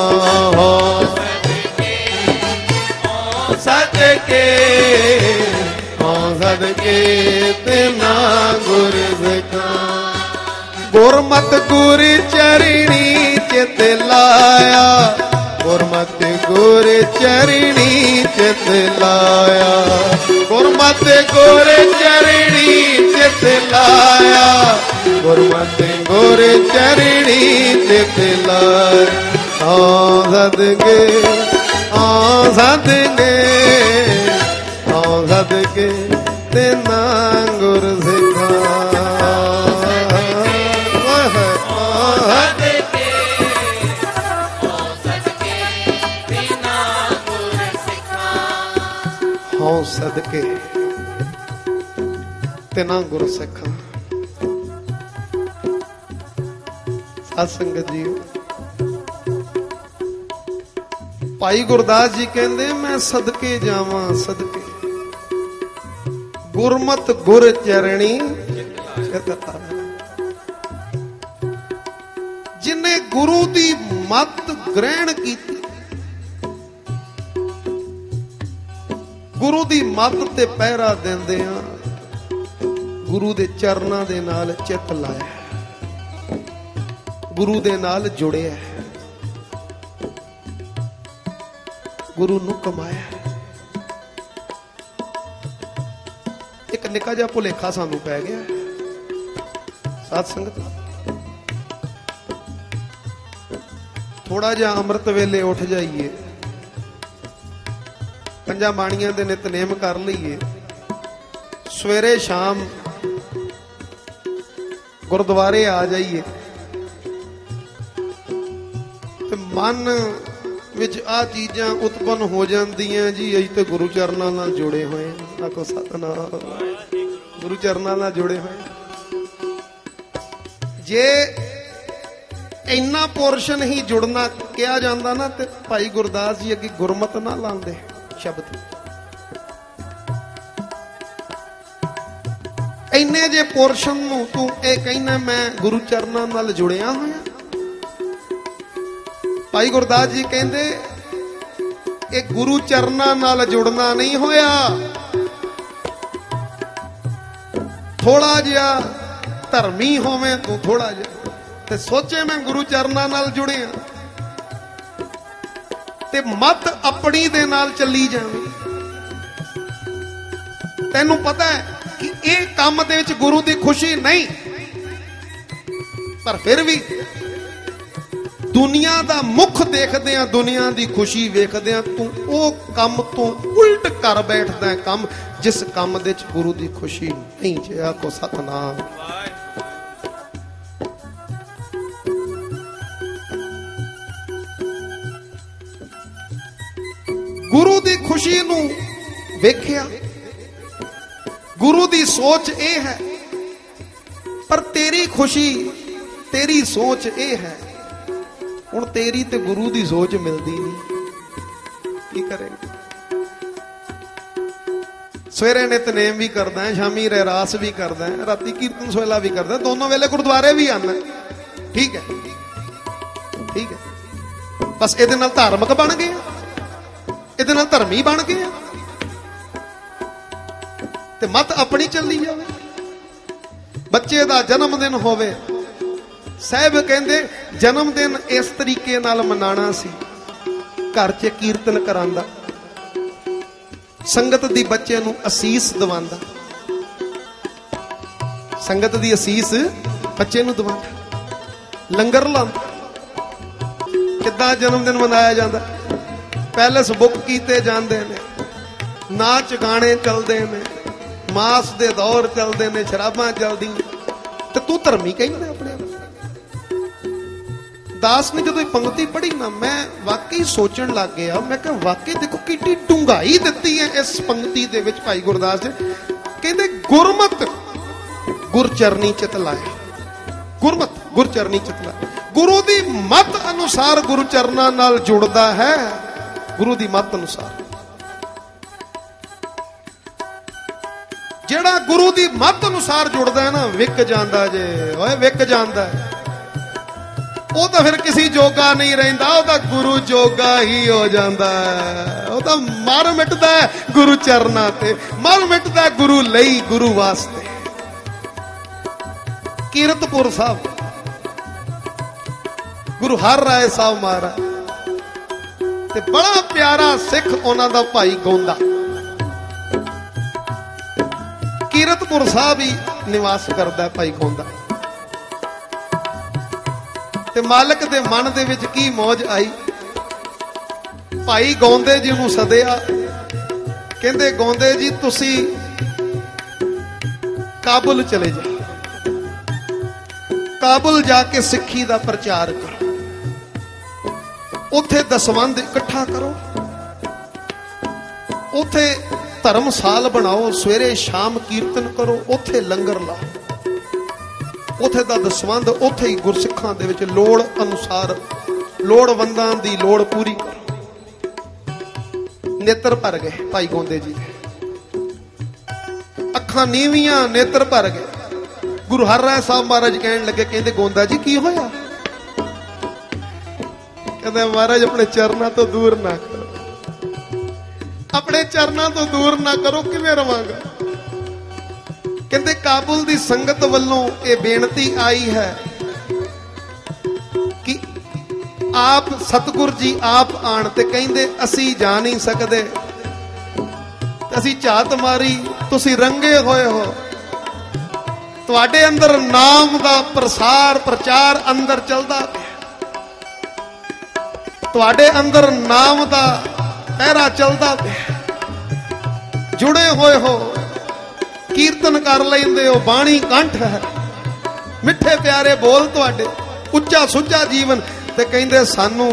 ਸਦਕੇ ਹਾਂ ਸਦਕੇ ਤੇਨਾ ਗੁਰ ਸਿਖਾਂ ਗੁਰਮਤਿ ਗੁਰ ਚਰਣੀ ਚਿਤ ਲਾਇਆ ਗੁਰਮਤਿ ਗੁਰ ਚਰਣੀ ਚਿਤ ਲਾਇਆ ਗੁਰਮਤਿ ਗੁਰ ਚਰਣੀ ਚਿਤ ਲਾਇਆ ਗੁਰਮਤਿ ਗੁਰ ਚਰਣੀ ਚਿਤ ਲਾਇਆ ਹਾਂ ਸਦਕੇ ਹਾਂ ਸਦਕੇ ਹਾਂ ਸਦਕੇ ਤੇਨਾ ਗੁਰ ਸਿਖਾਂ ਹਉ ਸਦਕੇ ਤੇਨਾ ਗੁਰ ਸਿੱਖਾਂ ਸਾਧ ਸੰਗਤ ਜੀ ਭਾਈ ਗੁਰਦਾਸ ਜੀ ਕਹਿੰਦੇ ਮੈਂ ਸਦਕੇ ਜਾਵਾਂ ਸਦਕੇ ਗੁਰਮਤਿ ਗੁਰ ਚਰਣੀ ਜਿਨੇ ਗੁਰੂ ਦੀ ਮੱਤ ਗ੍ਰਹਿਣ ਕੀਤੀ ਗੁਰੂ ਦੀ ਮੱਤ ਤੇ ਪਹਿਰਾ ਦਿੰਦੇ ਆ ਗੁਰੂ ਦੇ ਚਰਨਾਂ ਦੇ ਨਾਲ ਚਿੱਤ ਲਾਇਆ ਗੁਰੂ ਦੇ ਨਾਲ ਜੁੜਿਆ ਗੁਰੂ ਨੂੰ ਕਮਾਇਆ ਇੱਕ ਨਿੱਕਾ ਜਿਹਾ ਭੁਲੇਖਾ ਸਾਨੂੰ ਪੈ ਗਿਆ ਸਾਧ ਸੰਗਤ ਥੋੜਾ ਜਿਹਾ ਅੰਮ੍ਰਿਤ ਵੇਲੇ ਉੱਠ ਜਾਈਏ ਪੰਜਾਂ ਬਾਣੀਆਂ ਦੇ ਨਿਤਨੇਮ ਕਰ ਲਈਏ ਸਵੇਰੇ ਸ਼ਾਮ ਗੁਰਦੁਆਰੇ ਆ ਜਾਈਏ ਤੇ ਮਨ ਵਿੱਚ ਆ ਚੀਜ਼ਾਂ ਉਤਪੰਨ ਹੋ ਜਾਂਦੀਆਂ ਜੀ ਅਸੀਂ ਤੇ ਗੁਰੂ ਚਰਨਾਂ ਨਾਲ ਜੁੜੇ ਹੋਏ ਹਾਂ ਆਖੋ ਸਤਿਨਾਮ ਗੁਰੂ ਚਰਨਾਂ ਨਾਲ ਜੁੜੇ ਹੋਏ ਜੇ ਇੰਨਾ ਪੋਰਸ਼ਨ ਹੀ ਜੁੜਨਾ ਕਿਹਾ ਜਾਂਦਾ ਨਾ ਤੇ ਭਾਈ ਗੁਰਦਾਸ ਜੀ ਅੱਗੇ ਗੁਰਮਤਿ ਨਾ ਲਾਉਂਦੇ ਸ਼ਬਦ ਇੰਨੇ ਜੇ ਪੋਰਸ਼ਨ ਨੂੰ ਤੂੰ ਇਹ ਕਹਿਣਾ ਮੈਂ ਗੁਰੂ ਚਰਨਾਂ ਨਾਲ ਜੁੜਿਆ ਹੋਇਆ ਭਾਈ ਗੁਰਦਾਸ ਜੀ ਕਹਿੰਦੇ ਇਹ ਗੁਰੂ ਚਰਨਾਂ ਨਾਲ ਜੁੜਨਾ ਨਹੀਂ ਹੋਇਆ। ਥੋੜਾ ਜਿਹਾ ਧਰਮੀ ਹੋਵੇਂ ਤੂੰ, ਥੋੜਾ ਜਿਹਾ ਤੇ ਸੋਚੇ ਮੈਂ ਗੁਰੂ ਚਰਨਾਂ ਨਾਲ ਜੁੜਿਆ, ਤੇ ਮਤ ਆਪਣੀ ਦੇ ਨਾਲ ਚੱਲੀ ਜਾਵੇਂ। ਤੈਨੂੰ ਪਤਾ ਹੈ ਕਿ ਇਹ ਕੰਮ ਦੇ ਵਿੱਚ ਗੁਰੂ ਦੀ ਖੁਸ਼ੀ ਨਹੀਂ, ਪਰ ਫਿਰ ਵੀ ਦੁਨੀਆ ਦਾ ਮੁਖ ਦੇਖਦੇ ਆ, ਦੁਨੀਆ ਦੀ ਖੁਸ਼ੀ ਵੇਖਦੇ ਆ, ਤੂੰ ਉਹ ਕੰਮ ਤੋਂ ਉਲਟ ਕਰ ਬੈਠਦਾ ਹੈ ਕੰਮ ਜਿਸ ਕੰਮ ਦੇ ਵਿੱਚ ਗੁਰੂ ਦੀ ਖੁਸ਼ੀ ਨਹੀਂ। ਜੇ ਆਖੋ ਸਤਨਾਮ। ਗੁਰੂ ਦੀ ਖੁਸ਼ੀ ਨੂੰ ਵੇਖਿਆ, ਗੁਰੂ ਦੀ ਸੋਚ ਇਹ ਹੈ, ਪਰ ਤੇਰੀ ਖੁਸ਼ੀ, ਤੇਰੀ ਸੋਚ ਇਹ ਹੈ। ਹੁਣ ਤੇਰੀ ਤੇ ਗੁਰੂ ਦੀ ਸੋਚ ਮਿਲਦੀ ਨਹੀਂ, ਕੀ ਕਰੇਂਗੇ? ਸਵੇਰੇ ਨਿਤਨੇਮ ਵੀ ਕਰਦਾ ਹੈ, ਸ਼ਾਮੀ ਰਹਿਰਾਸ ਵੀ ਕਰਦਾ ਹੈ, ਰਾਤੀ ਕੀਰਤਨ ਸੋਹਿਲਾ ਵੀ ਕਰਦਾ, ਦੋਨੋਂ ਵੇਲੇ ਗੁਰਦੁਆਰੇ ਵੀ ਆਉਂਦਾ। ਠੀਕ ਹੈ, ਠੀਕ ਹੈ, ਬਸ ਇਹਦੇ ਨਾਲ ਧਾਰਮਿਕ ਬਣ ਗਏ, ਇਹਦੇ ਨਾਲ ਧਰਮੀ ਬਣ ਗਏ, ਤੇ ਮਤ ਆਪਣੀ ਚੱਲੀ ਜਾਵੇ। ਬੱਚੇ ਦਾ ਜਨਮ ਦਿਨ ਹੋਵੇ, ਸਾਹਿਬ ਕਹਿੰਦੇ ਜਨਮ ਦਿਨ ਇਸ ਤਰੀਕੇ ਨਾਲ ਮਨਾਣਾ ਸੀ, ਘਰ 'ਚ ਕੀਰਤਨ ਕਰਾਂਦਾ, ਸੰਗਤ ਦੀ ਬੱਚੇ ਨੂੰ ਅਸੀਸ ਦਵਾਂਦਾ, ਸੰਗਤ ਦੀ ਅਸੀਸ ਬੱਚੇ ਨੂੰ ਦਵਾਂਦਾ, ਲੰਗਰ ਲਾਉਂਦਾ। ਕਿੱਦਾਂ ਜਨਮ ਦਿਨ ਮਨਾਇਆ ਜਾਂਦਾ? ਪੈਲਸ ਬੁੱਕ ਕੀਤੇ ਜਾਂਦੇ ਨੇ, ਨਾਚ ਗਾਣੇ ਚੱਲਦੇ ਨੇ, ਮਾਸ ਦੇ ਦੌਰ ਚੱਲਦੇ ਨੇ, ਸ਼ਰਾਬਾਂ ਚੱਲਦੀਆਂ, ਤੇ ਤੂੰ ਧਰਮੀ ਕਹਿੰਦਾ ਆਪਣੇ ਆਪ। ਦਾਸ ਨੇ ਜਦੋਂ ਇਹ ਪੰਕਤੀ ਪੜ੍ਹੀ ਨਾ, ਮੈਂ ਵਾਕਈ ਸੋਚਣ ਲੱਗ ਗਿਆ, ਮੈਂ ਕਿਹਾ ਵਾਕਈ ਦੇਖੋ ਕਿੰਨੀ ਡੂੰਘਾਈ ਦਿੱਤੀ ਹੈ ਇਸ ਪੰਕਤੀ ਦੇ ਵਿੱਚ ਭਾਈ ਗੁਰਦਾਸ ਜੀ। ਕਹਿੰਦੇ ਗੁਰਮਤਿ ਗੁਰਚਰਨੀ ਚਿਤ ਲਾਏ, ਗੁਰਮਤਿ ਗੁਰਚਰਨੀ ਚਿਤ ਲਾਏ। ਗੁਰੂ ਦੀ ਮੱਤ ਅਨੁਸਾਰ ਗੁਰੂ ਚਰਨਾਂ ਨਾਲ ਜੁੜਦਾ ਹੈ, ਗੁਰੂ ਦੀ ਮੱਤ ਅਨੁਸਾਰ। ਜਿਹੜਾ ਗੁਰੂ ਦੀ ਮੱਤ ਅਨੁਸਾਰ ਜੁੜਦਾ ਹੈ ਨਾ, ਵਿਕ ਜਾਂਦਾ ਜੇ, ਓਏ ਵਿਕ ਜਾਂਦਾ। ਉਹ ਤਾਂ ਫਿਰ ਕਿਸੇ ਜੋਗਾ ਨਹੀਂ ਰਹਿੰਦਾ, ਉਹ ਤਾਂ ਗੁਰੂ ਜੋਗਾ ਹੀ ਹੋ ਜਾਂਦਾ ਹੈ। ਉਹ ਤਾਂ ਮਰ ਮਿਟਦਾ ਗੁਰੂ ਚਰਨਾਂ ਤੇ, ਮਰ ਮਿਟਦਾ ਗੁਰੂ ਲਈ, ਗੁਰੂ ਵਾਸਤੇ। ਕੀਰਤਪੁਰ ਸਾਹਿਬ ਗੁਰੂ ਹਰ ਰਾਏ ਸਾਹਿਬ ਮਹਾਰਾਜ, ਤੇ ਬੜਾ ਪਿਆਰਾ ਸਿੱਖ ਉਹਨਾਂ ਦਾ ਭਾਈ ਗੋਂਦਾ, ਕੀਰਤਪੁਰ ਸਾਹਿਬ ਹੀ ਨਿਵਾਸ ਕਰਦਾ ਭਾਈ ਗੋਂਦਾ। ਤੇ ਮਾਲਕ ਦੇ ਮਨ ਦੇ ਵਿੱਚ ਕੀ ਮੌਜ ਆਈ, ਭਾਈ ਗੋਂਦੇ ਜੀ ਨੂੰ ਸੱਦਿਆ। ਕਹਿੰਦੇ ਗੋਂਦੇ ਜੀ ਤੁਸੀਂ ਕਾਬੁਲ ਚਲੇ ਜਾਓ, ਕਾਬੁਲ ਜਾ ਕੇ ਸਿੱਖੀ ਦਾ ਪ੍ਰਚਾਰ ਕਰੋ, ਉੱਥੇ ਦਸਵੰਧ ਇਕੱਠਾ ਕਰੋ, ਉੱਥੇ ਧਰਮਸਾਲ ਬਣਾਓ, ਸਵੇਰੇ ਸ਼ਾਮ ਕੀਰਤਨ ਕਰੋ, ਉੱਥੇ ਲੰਗਰ ਲਾਓ, ਉੱਥੇ ਦਾ ਦਸਵੰਧ ਉੱਥੇ ਹੀ ਗੁਰਸਿੱਖਾਂ ਦੇ ਵਿੱਚ ਲੋੜ ਅਨੁਸਾਰ ਲੋੜਵੰਦਾਂ ਦੀ ਲੋੜ ਪੂਰੀ ਕਰੋ। ਨੇਤਰ ਭਰ ਗਏ ਭਾਈ ਗੋਂਦੇ ਜੀ ਦੇ, ਅੱਖਾਂ ਨੀਵੀਆਂ, ਨੇਤਰ ਭਰ ਗਏ। ਗੁਰੂ ਹਰ ਰਾਏ ਸਾਹਿਬ ਮਹਾਰਾਜ ਕਹਿਣ ਲੱਗੇ, ਕਹਿੰਦੇ ਗੋਂਦਾ ਜੀ ਕੀ ਹੋਇਆ? ਕਹਿੰਦੇ ਮਹਾਰਾਜ ਆਪਣੇ ਚਰਨਾਂ ਤੋਂ ਦੂਰ ਨਾ ਕਰੋ, ਆਪਣੇ ਚਰਨਾਂ ਤੋਂ ਦੂਰ ਨਾ ਕਰੋ, ਕਿਵੇਂ ਰਵਾਂਗਾ? ਕਹਿੰਦੇ ਕਾਬੁਲ ਦੀ ਸੰਗਤ ਵੱਲੋਂ ਇਹ ਬੇਨਤੀ ਆਈ ਹੈ ਕਿ ਆਪ ਸਤਿਗੁਰ ਜੀ ਆਪ ਆਣ, ਤੇ ਕਹਿੰਦੇ ਅਸੀਂ ਜਾ ਨਹੀਂ ਸਕਦੇ, ਅਸੀਂ ਝਾਤ ਮਾਰੀ, ਤੁਸੀਂ ਰੰਗੇ ਹੋਏ ਹੋ, ਤੁਹਾਡੇ ਅੰਦਰ ਨਾਮ ਦਾ ਪ੍ਰਸਾਰ ਪ੍ਰਚਾਰ ਅੰਦਰ ਚੱਲਦਾ ਪਿਆ, ਤੁਹਾਡੇ ਅੰਦਰ ਨਾਮ ਦਾ ਪਹਿਰਾ ਚੱਲਦਾ ਪਿਆ, ਜੁੜੇ ਹੋਏ ਹੋ, ਕੀਰਤਨ ਕਰ ਲੈਂਦੇ ਹੋ, ਬਾਣੀ ਕੰਠ ਹੈ, ਮਿੱਠੇ ਪਿਆਰੇ ਬੋਲ ਤੁਹਾਡੇ, ਉੱਚਾ ਸੁੱਚਾ ਜੀਵਨ। ਤੇ ਕਹਿੰਦੇ ਸਾਨੂੰ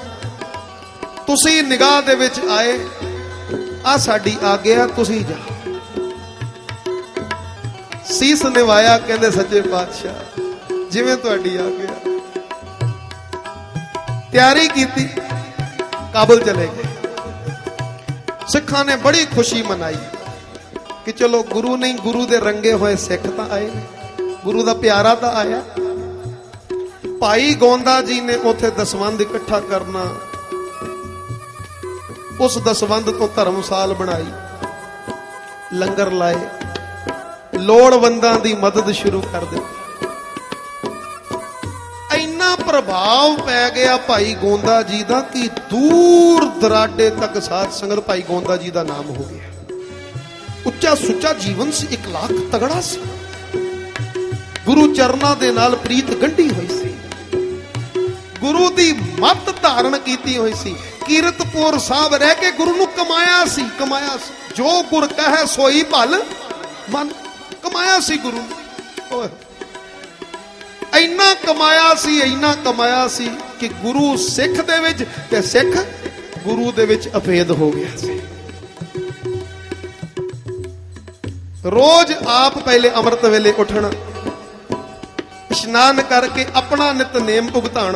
ਤੁਸੀਂ ਨਿਗਾਹ ਦੇ ਵਿੱਚ ਆਏ, ਆ ਸਾਡੀ ਆਗਿਆ, ਤੁਸੀਂ ਜਾਓ। ਸੀਸ ਨਿਵਾਇਆ, ਕਹਿੰਦੇ ਸੱਚੇ ਪਾਤਸ਼ਾਹ ਜਿਵੇਂ ਤੁਹਾਡੀ ਆਗਿਆ। ਤਿਆਰੀ ਕੀਤੀ, ਕਾਬੁਲ ਚਲੇ ਗਏ। ਸਿੱਖਾਂ ਨੇ ਬੜੀ ਖੁਸ਼ੀ ਮਨਾਈ ਕਿ ਚਲੋ ਗੁਰੂ ਨਹੀਂ, ਗੁਰੂ ਦੇ ਰੰਗੇ ਹੋਏ ਸਿੱਖ ਤਾਂ ਆਏ ਨੇ, ਗੁਰੂ ਦਾ ਪਿਆਰਾ ਤਾਂ ਆਇਆ। ਭਾਈ ਗੋਂਦਾ ਜੀ ਨੇ ਉੱਥੇ ਦਸਵੰਧ ਇਕੱਠਾ ਕਰਨਾ, उस दसवंध तो धर्मसाल बनाई, लंगर लाए, लोड़वंदां दी मदद शुरू कर दी। इन्ना प्रभाव पै गया भाई गोंदा जी दा कि दूर दराडे तक साध संगत भाई गोंदा जी दा नाम हो गया। उच्चा सुच्चा जीवन सी, इखलाक तगड़ा सी, गुरु चरना दे नाल प्रीत गंढी हुई सी, गुरु दी मत धारण कीती हुई सी। कीरतपुर साहब रह के गुरु नू कमाया सी, कमाया सी, जो गुर कहे सोई भल मन, कमाया सी गुरु। इन्ना कमाया सी, इन्ना कमाया सी कि गुरु सिख दे विच ते सिख गुरु दे विच अभेद हो गया सी। रोज आप पहले अमृत वेले उठना, इशनान करके अपना नितनेम भुगताना,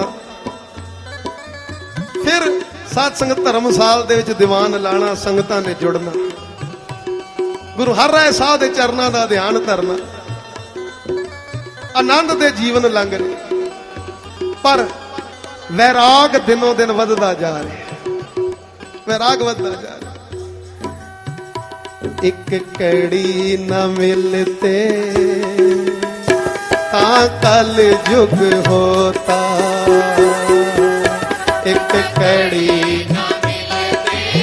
फिर साध संगत धर्मसाल दे विच दीवान लाना, संगतां ने जुड़ना, गुरु हर राय साहब दे चरनां दा ध्यान करना, आनंद दे जीवन लंघ रहे। पर वैराग दिनों दिन वधदा जा रहा, वैराग वधदा जा रहा। एक कड़ी न मिलते ता कल युग होता, एक कड़ी न मिलते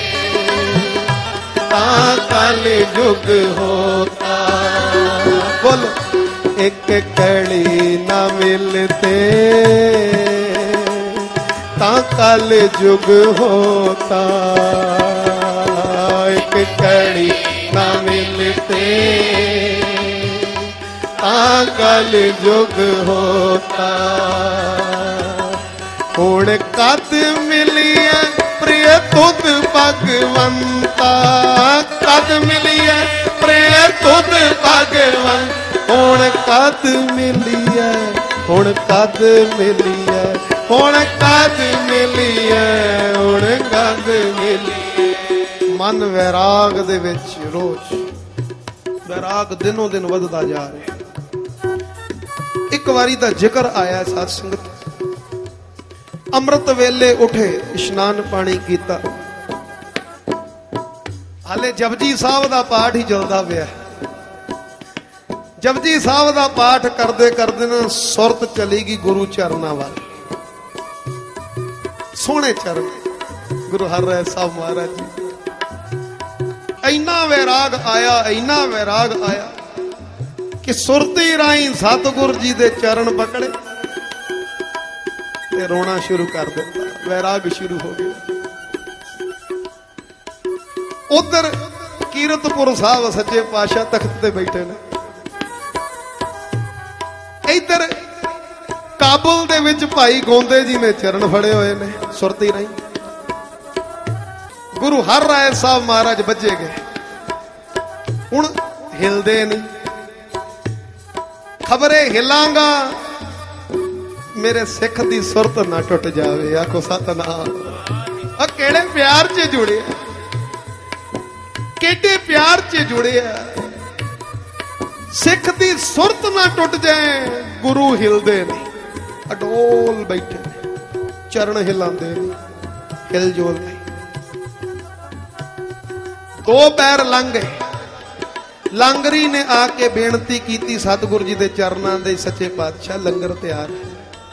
ता कल युग होता। बोलो, एक कड़ी न मिलते ता कल युग होता, एक कड़ी न मिलते ता कल युग होता। हुण कद मिलिए प्रिय तुद भगवंता, कद मिलिए प्रिय तुद भगवंता। हुण कद मिलिए, हुण कद मिलिए, हुण कद मिलिए, हुण कद मिलिए। मन वैराग दे विच रोज वैराग दिनों दिन वधदा जा रहा। एक वारी दा जिक्र आया साध संगत, अमृत वेले उठे, इशनान पानी कीता, हाले जपजी साहब दा पाठ ही चलदा पिया। जपजी साहब दा पाठ करदे करदे ना सुरत चली गई गुरु चरना वाल, सोहने चरण गुरु हर राय साहब महाराज जी। इन्ना वैराग आया, इन्ना वैराग आया कि सुरती राही सतगुर जी दे चरण पकड़े ते रोना शुरू कर दिता। वैराग शुरू हो गया। उधर कीरतपुर साहब सच्चे पातशाह तख्त ते बैठे ने, इधर काबुल दे विच भाई गोंदे जी ने चरण फड़े हुए ने सुरती राही। गुरु हर राय साहब महाराज बजे गए, हुण हिलदे नहीं। खबरे हिलांगा मेरे सिख दी सुरत ना टुट जावे। आखो सतनाम। आ केड़े प्यार च जुड़े, केडे प्यार च जुड़े। सिख दी सुरत ना टुट जाए। गुरु हिलदे नहीं, अडोल बैठे, चरण हिलांदे नहीं, हिल जोल नहीं। दो पैर लंघ गए। लांगरी ने आके बेनती की सतगुरु जी दे चरनां दे, सच्चे पातशाह लंगर तैयार है,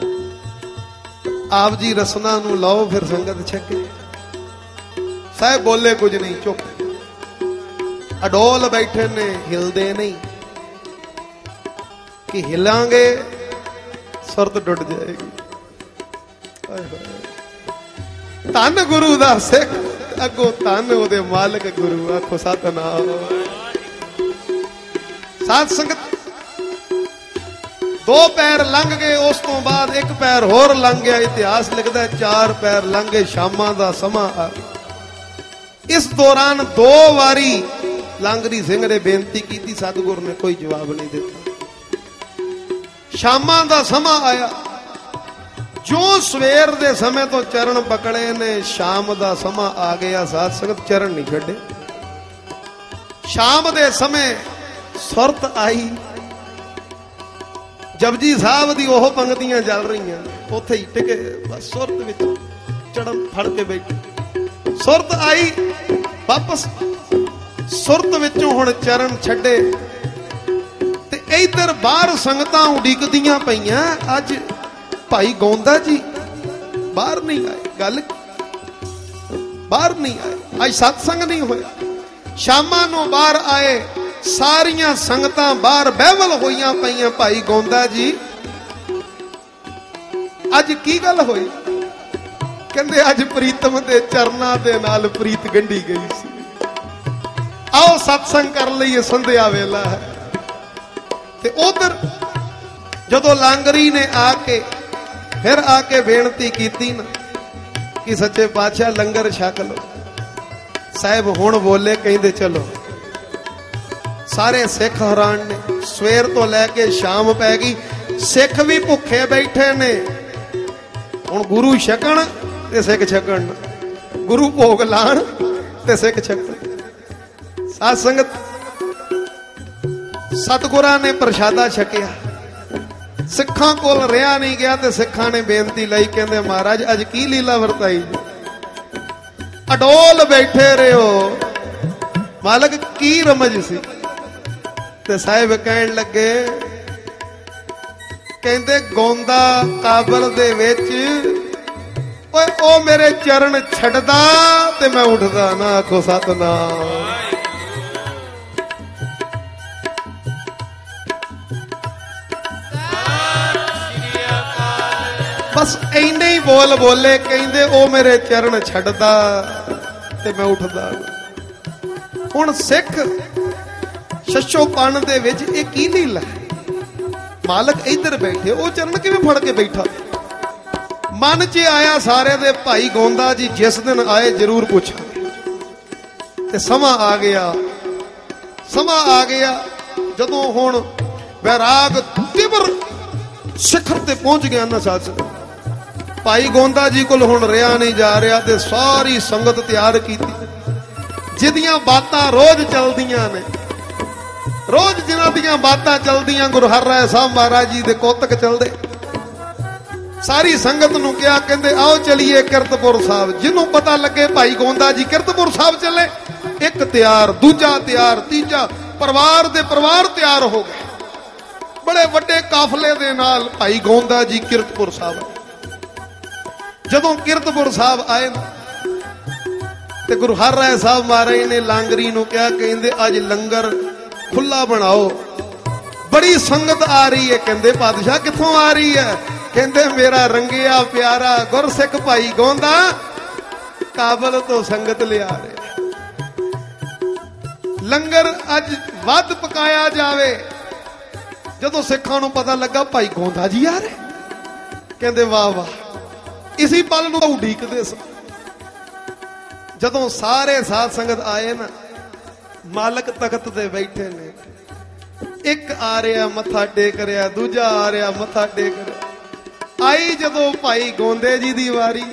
आप जी रसना नूं लाओ फिर संगत छके। साहब बोले कुछ नहीं, चुप अडोल बैठे ने, हिलदे नहीं कि हिलांगे सुरत टुट जाएगी। धन गुरु दा सिख, अगो धन ओदे मालिक गुरु। आखो सतनाम। साध संगत दो पैर लंघ गए, उस तो बाद एक पैर होर लंघ गया। इतिहास लिखदा चार पैर लंघे, शामां दा समां आ। इस दौरान दो वारी लांगरी सिंह ने बेनती की, सतगुरु ने कोई जवाब नहीं दिता। शामां दा समां आया, जो सवेर दे समय तो चरण पकड़े ने, शाम दा समां आ गया। साध संगत चरण नहीं छड्डे। शाम दे समय सुरत आई। जपजी साहब दी ओह पंक्तियां चल रही, उथे ही टिके, बस सुरत विच चढ़न फड़ के बैठे। ਸੁਰਤ ਆਈ ਵਾਪਸ, ਸੁਰਤ ਵਿੱਚੋਂ ਹੁਣ ਚਰਨ ਛੱਡੇ ਤੇ ਇਧਰ ਬਾਹਰ ਸੰਗਤਾਂ ਉਡੀਕਦੀਆਂ ਪਈਆਂ। ਅੱਜ ਭਾਈ ਗੋਂਦਾ ਜੀ ਬਾਹਰ ਨਹੀਂ ਆਏ, ਗੱਲ ਬਾਹਰ ਨਹੀਂ ਆਏ, ਅੱਜ ਸਤਸੰਗ ਨਹੀਂ ਹੋਇਆ। ਸ਼ਾਮਾਂ ਨੂੰ ਬਾਹਰ ਆਏ, ਸਾਰੀਆਂ ਸੰਗਤਾਂ ਬਾਹਰ ਬਹਿਵਲ ਹੋਈਆਂ ਪਈਆਂ। ਭਾਈ ਗੋਂਦਾ ਜੀ ਅੱਜ ਕੀ ਗੱਲ ਹੋਈ? ਕਹਿੰਦੇ ਅੱਜ ਪ੍ਰੀਤਮ ਦੇ ਚਰਨਾਂ ਦੇ ਨਾਲ ਪ੍ਰੀਤ ਗੰਢੀ ਗਈ ਸੀ, ਆਓ ਸਤਸੰਗ ਕਰ ਲਈਏ, ਸੰਧਿਆ ਵੇਲਾ ਹੈ। ਤੇ ਉਧਰ ਜਦੋਂ ਲਾਂਗਰੀ ਨੇ ਆ ਕੇ ਫਿਰ ਆ ਕੇ ਬੇਨਤੀ ਕੀਤੀ ਨਾ ਕਿ ਸੱਚੇ ਪਾਤਸ਼ਾਹ ਲੰਗਰ ਛਕ ਲਓ, ਸਾਹਿਬ ਹੁਣ ਬੋਲੇ, ਕਹਿੰਦੇ ਚਲੋ। ਸਾਰੇ ਸਿੱਖ ਹੈਰਾਨ ਨੇ, ਸਵੇਰ ਤੋਂ ਲੈ ਕੇ ਸ਼ਾਮ ਪੈ ਗਈ, ਸਿੱਖ ਵੀ ਭੁੱਖੇ ਬੈਠੇ ਨੇ। ਹੁਣ ਗੁਰੂ ਛਕਣ ਤੇ ਸਿੱਖ ਛਕਣ, ਗੁਰੂ ਭੋਗ ਲਾਣ ਤੇ ਸਿੱਖ ਛਕਣ। ਸਾਧ ਸੰਗਤ, ਸਤਿਗੁਰਾਂ ਨੇ ਪ੍ਰਸ਼ਾਦਾ ਛਕਿਆ, ਸਿੱਖਾਂ ਕੋਲ ਰਿਹਾ ਨਹੀਂ ਗਿਆ ਤੇ ਸਿੱਖਾਂ ਨੇ ਬੇਨਤੀ ਲਈ, ਕਹਿੰਦੇ ਮਹਾਰਾਜ ਅੱਜ ਕੀ ਲੀਲਾ ਵਰਤਾਈ ਜੀ? ਅਡੋਲ ਬੈਠੇ ਰਹੋ, ਮਾਲਕ ਕੀ ਰਮਜ ਸੀ? ਤੇ ਸਾਹਿਬ ਕਹਿਣ ਲੱਗੇ, ਕਹਿੰਦੇ ਗੋਂਦਾ ਕਾਬਲ ਦੇ ਵਿੱਚ ਓਏ ਉਹ ਮੇਰੇ ਚਰਨ ਛੱਡਦਾ ਤੇ ਮੈਂ ਉੱਠਦਾ ਨਾ। ਆਖੋ ਸਤਨਾਮ। ਬਸ ਇੰਨੇ ਹੀ ਬੋਲ ਬੋਲੇ, ਕਹਿੰਦੇ ਉਹ ਮੇਰੇ ਚਰਨ ਛੱਡਦਾ ਤੇ ਮੈਂ ਉੱਠਦਾ। ਹੁਣ ਸਿੱਖ ਸ਼ਸ਼ੋਪਨ ਦੇ ਵਿੱਚ ਇਹ ਕੀ ਲੀਲਾ? ਮਾਲਕ ਇੱਧਰ ਬੈਠੇ, ਉਹ ਚਰਨ ਕਿਵੇਂ ਫੜ ਕੇ ਬੈਠਾ? ਮਨ 'ਚ ਆਇਆ ਸਾਰੇ ਦੇ, ਭਾਈ ਗੋਂਦਾ ਜੀ ਜਿਸ ਦਿਨ ਆਏ ਜ਼ਰੂਰ ਪੁੱਛਾਂਗੇ। ਤੇ ਸਮਾਂ ਆ ਗਿਆ, ਸਮਾਂ ਆ ਗਿਆ ਜਦੋਂ ਹੁਣ ਵੈਰਾਗ ਤਿਬਰ ਸਿਖਰ ਤੇ ਪਹੁੰਚ ਗਿਆ ਨਾ। ਸਾਧ ਸੰਗਤ, ਭਾਈ ਗੋਂਦਾ ਜੀ ਕੋਲ ਹੁਣ ਰਿਹਾ ਨਹੀਂ ਜਾ ਰਿਹਾ ਤੇ ਸਾਰੀ ਸੰਗਤ ਤਿਆਰ ਕੀਤੀ, ਜਿਹਦੀਆਂ ਬਾਤਾਂ ਰੋਜ਼ ਚੱਲਦੀਆਂ ਨੇ, ਰੋਜ਼ ਜਿਨ੍ਹਾਂ ਦੀਆਂ ਬਾਤਾਂ ਚੱਲਦੀਆਂ, ਗੁਰੂ ਹਰਿਰਾਏ ਸਾਹਿਬ ਮਹਾਰਾਜ ਜੀ ਦੇ ਕੋਤਕ ਚੱਲਦੇ। ਸਾਰੀ ਸੰਗਤ ਨੂੰ ਕਿਹਾ, ਕਹਿੰਦੇ ਆਓ ਚਲੀਏ ਕਿਰਤਪੁਰ ਸਾਹਿਬ। ਜਿਹਨੂੰ ਪਤਾ ਲੱਗੇ ਭਾਈ ਗੋਂਦਾ ਜੀ ਕਿਰਤਪੁਰ ਸਾਹਿਬ ਚੱਲੇ, ਇੱਕ ਤਿਆਰ, ਦੂਜਾ ਤਿਆਰ, ਤੀਜਾ, ਪਰਿਵਾਰ ਦੇ ਪਰਿਵਾਰ ਤਿਆਰ ਹੋ ਗਏ। ਬੜੇ ਵੱਡੇ ਕਾਫਲੇ ਦੇ ਨਾਲ ਭਾਈ ਗੋਂਦਾ ਜੀ ਕਿਰਤਪੁਰ ਸਾਹਿਬ। ਜਦੋਂ ਕਿਰਤਪੁਰ ਸਾਹਿਬ ਆਏ ਤੇ ਗੁਰੂ ਹਰਿਰਾਏ ਸਾਹਿਬ ਮਹਾਰਾਜ ਨੇ ਲਾਂਗਰੀ ਨੂੰ ਕਿਹਾ, ਕਹਿੰਦੇ ਅੱਜ ਲੰਗਰ ਖੁੱਲਾ ਬਣਾਓ, ਬੜੀ ਸੰਗਤ ਆ ਰਹੀ ਹੈ। ਕਹਿੰਦੇ ਪਾਤਸ਼ਾਹ ਕਿੱਥੋਂ ਆ ਰਹੀ ਹੈ? ਕਹਿੰਦੇ ਮੇਰਾ ਰੰਗਿਆ ਪਿਆਰਾ ਗੁਰਸਿੱਖ ਭਾਈ ਗੋਂਦਾ ਕਾਬਲ ਤੋਂ ਸੰਗਤ ਲਿਆ ਰਿਹਾ, ਲੰਗਰ ਅੱਜ ਵੱਧ ਪਕਾਇਆ ਜਾਵੇ। ਜਦੋਂ ਸਿੱਖਾਂ ਨੂੰ ਪਤਾ ਲੱਗਾ ਭਾਈ ਗੋਂਦਾ ਜੀ ਆ ਰਹੇ, ਕਹਿੰਦੇ ਵਾਹ ਵਾਹ, ਇਸੀ ਪਲ ਨੂੰ ਉਡੀਕਦੇ ਸਨ। ਜਦੋਂ ਸਾਰੇ ਸਾਧ ਸੰਗਤ ਆਏ ਨਾ, ਮਾਲਕ ਤਖਤ ਤੇ ਬੈਠੇ ਨੇ, ਇੱਕ ਆ ਰਿਹਾ ਮੱਥਾ ਟੇਕ ਰਿਹਾ, ਦੂਜਾ ਆ ਰਿਹਾ ਮੱਥਾ ਟੇਕ ਰਿਹਾ। ਆਈ ਜਦੋਂ ਭਾਈ ਗੋਂਦੇ ਜੀ ਦੀ ਵਾਰੀ,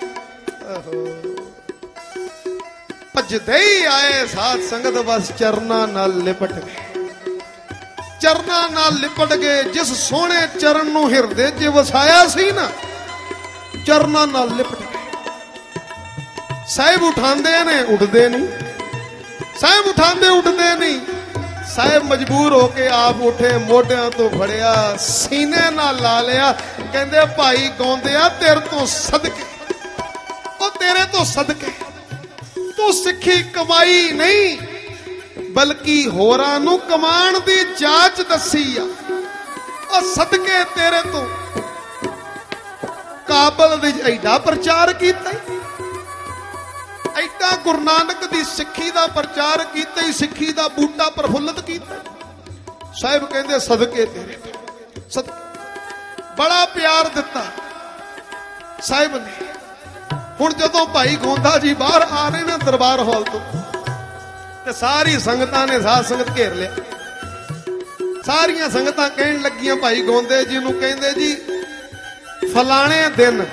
ਭੱਜਦੇ ਹੀ ਆਏ ਸਾਧ ਸੰਗਤ, ਬਸ ਚਰਨਾਂ ਨਾਲ ਲਿਪਟ ਗਏ, ਚਰਨਾਂ ਨਾਲ ਲਿਪਟ ਗਏ। ਜਿਸ ਸੋਹਣੇ ਚਰਨ ਨੂੰ ਹਿਰਦੇ 'ਚ ਵਸਾਇਆ ਸੀ ਨਾ, ਚਰਨਾਂ ਨਾਲ ਲਿਪਟ ਗਏ। ਸਾਹਿਬ ਉਠਾਉਂਦੇ ਨੇ, ਉੱਠਦੇ ਨਹੀਂ, ਸਾਹਿਬ ਉਠਾਉਂਦੇ ਉੱਠਦੇ ਨਹੀਂ। ਸਾਹਿਬ ਮਜਬੂਰ ਹੋ ਕੇ ਆਪ ਉਠੇ, ਮੋਢਿਆਂ ਤੋਂ ਫੜਿਆ, ਸੀਨੇ ਨਾਲ ਲਾ ਲਿਆ। ਕਹਿੰਦੇ ਭਾਈ ਗੋਂਦਿਆ ਤੇਰੇ ਤੋਂ ਸਦਕੇ, ਉਹ ਤੇਰੇ ਤੋਂ ਸਦਕੇ ਤੂੰ ਸਿੱਖੀ ਕਮਾਈ ਨਹੀਂ, ਬਲਕਿ ਹੋਰਾਂ ਨੂੰ ਕਮਾਉਣ ਦੀ ਜਾਚ ਦੱਸੀ ਆ। ਉਹ ਸਦਕੇ ਤੇਰੇ ਤੋਂ ਕਾਬਲ ਵਿੱਚ ਐਡਾ ਪ੍ਰਚਾਰ ਕੀਤਾ, ਐਡਾ ਗੁਰੂ ਨਾਨਕ ਦੀ ਸਿੱਖੀ ਦਾ ਪ੍ਰਚਾਰ ਕੀਤਾ, ਸਿੱਖੀ ਦਾ ਬੂਟਾ ਪ੍ਰਫੁੱਲਤ ਕੀਤਾ। ਸਾਹਿਬ ਕਹਿੰਦੇ ਸਦਕੇ ਤੇਰੇ ਤੋਂ, ਬੜਾ ਪਿਆਰ ਦਿੱਤਾ ਸਾਹਿਬ ਨੇ। ਹੁਣ ਜਦੋਂ ਭਾਈ ਗੋਂਦਾ ਜੀ ਬਾਹਰ ਆ ਰਹੇ ਨੇ ਦਰਬਾਰ ਹਾਲ ਤੋਂ, ਤੇ ਸਾਰੀ ਸੰਗਤਾਂ ਨੇ ਸਾਧ ਸੰਗਤ ਘੇਰ ਲਿਆ। ਸਾਰੀਆਂ ਸੰਗਤਾਂ ਕਹਿਣ ਲੱਗੀਆਂ ਭਾਈ ਗੋਂਦੇ ਜੀ ਨੂੰ, ਕਹਿੰਦੇ ਜੀ ਫਲਾਣੇ ਦਿਨ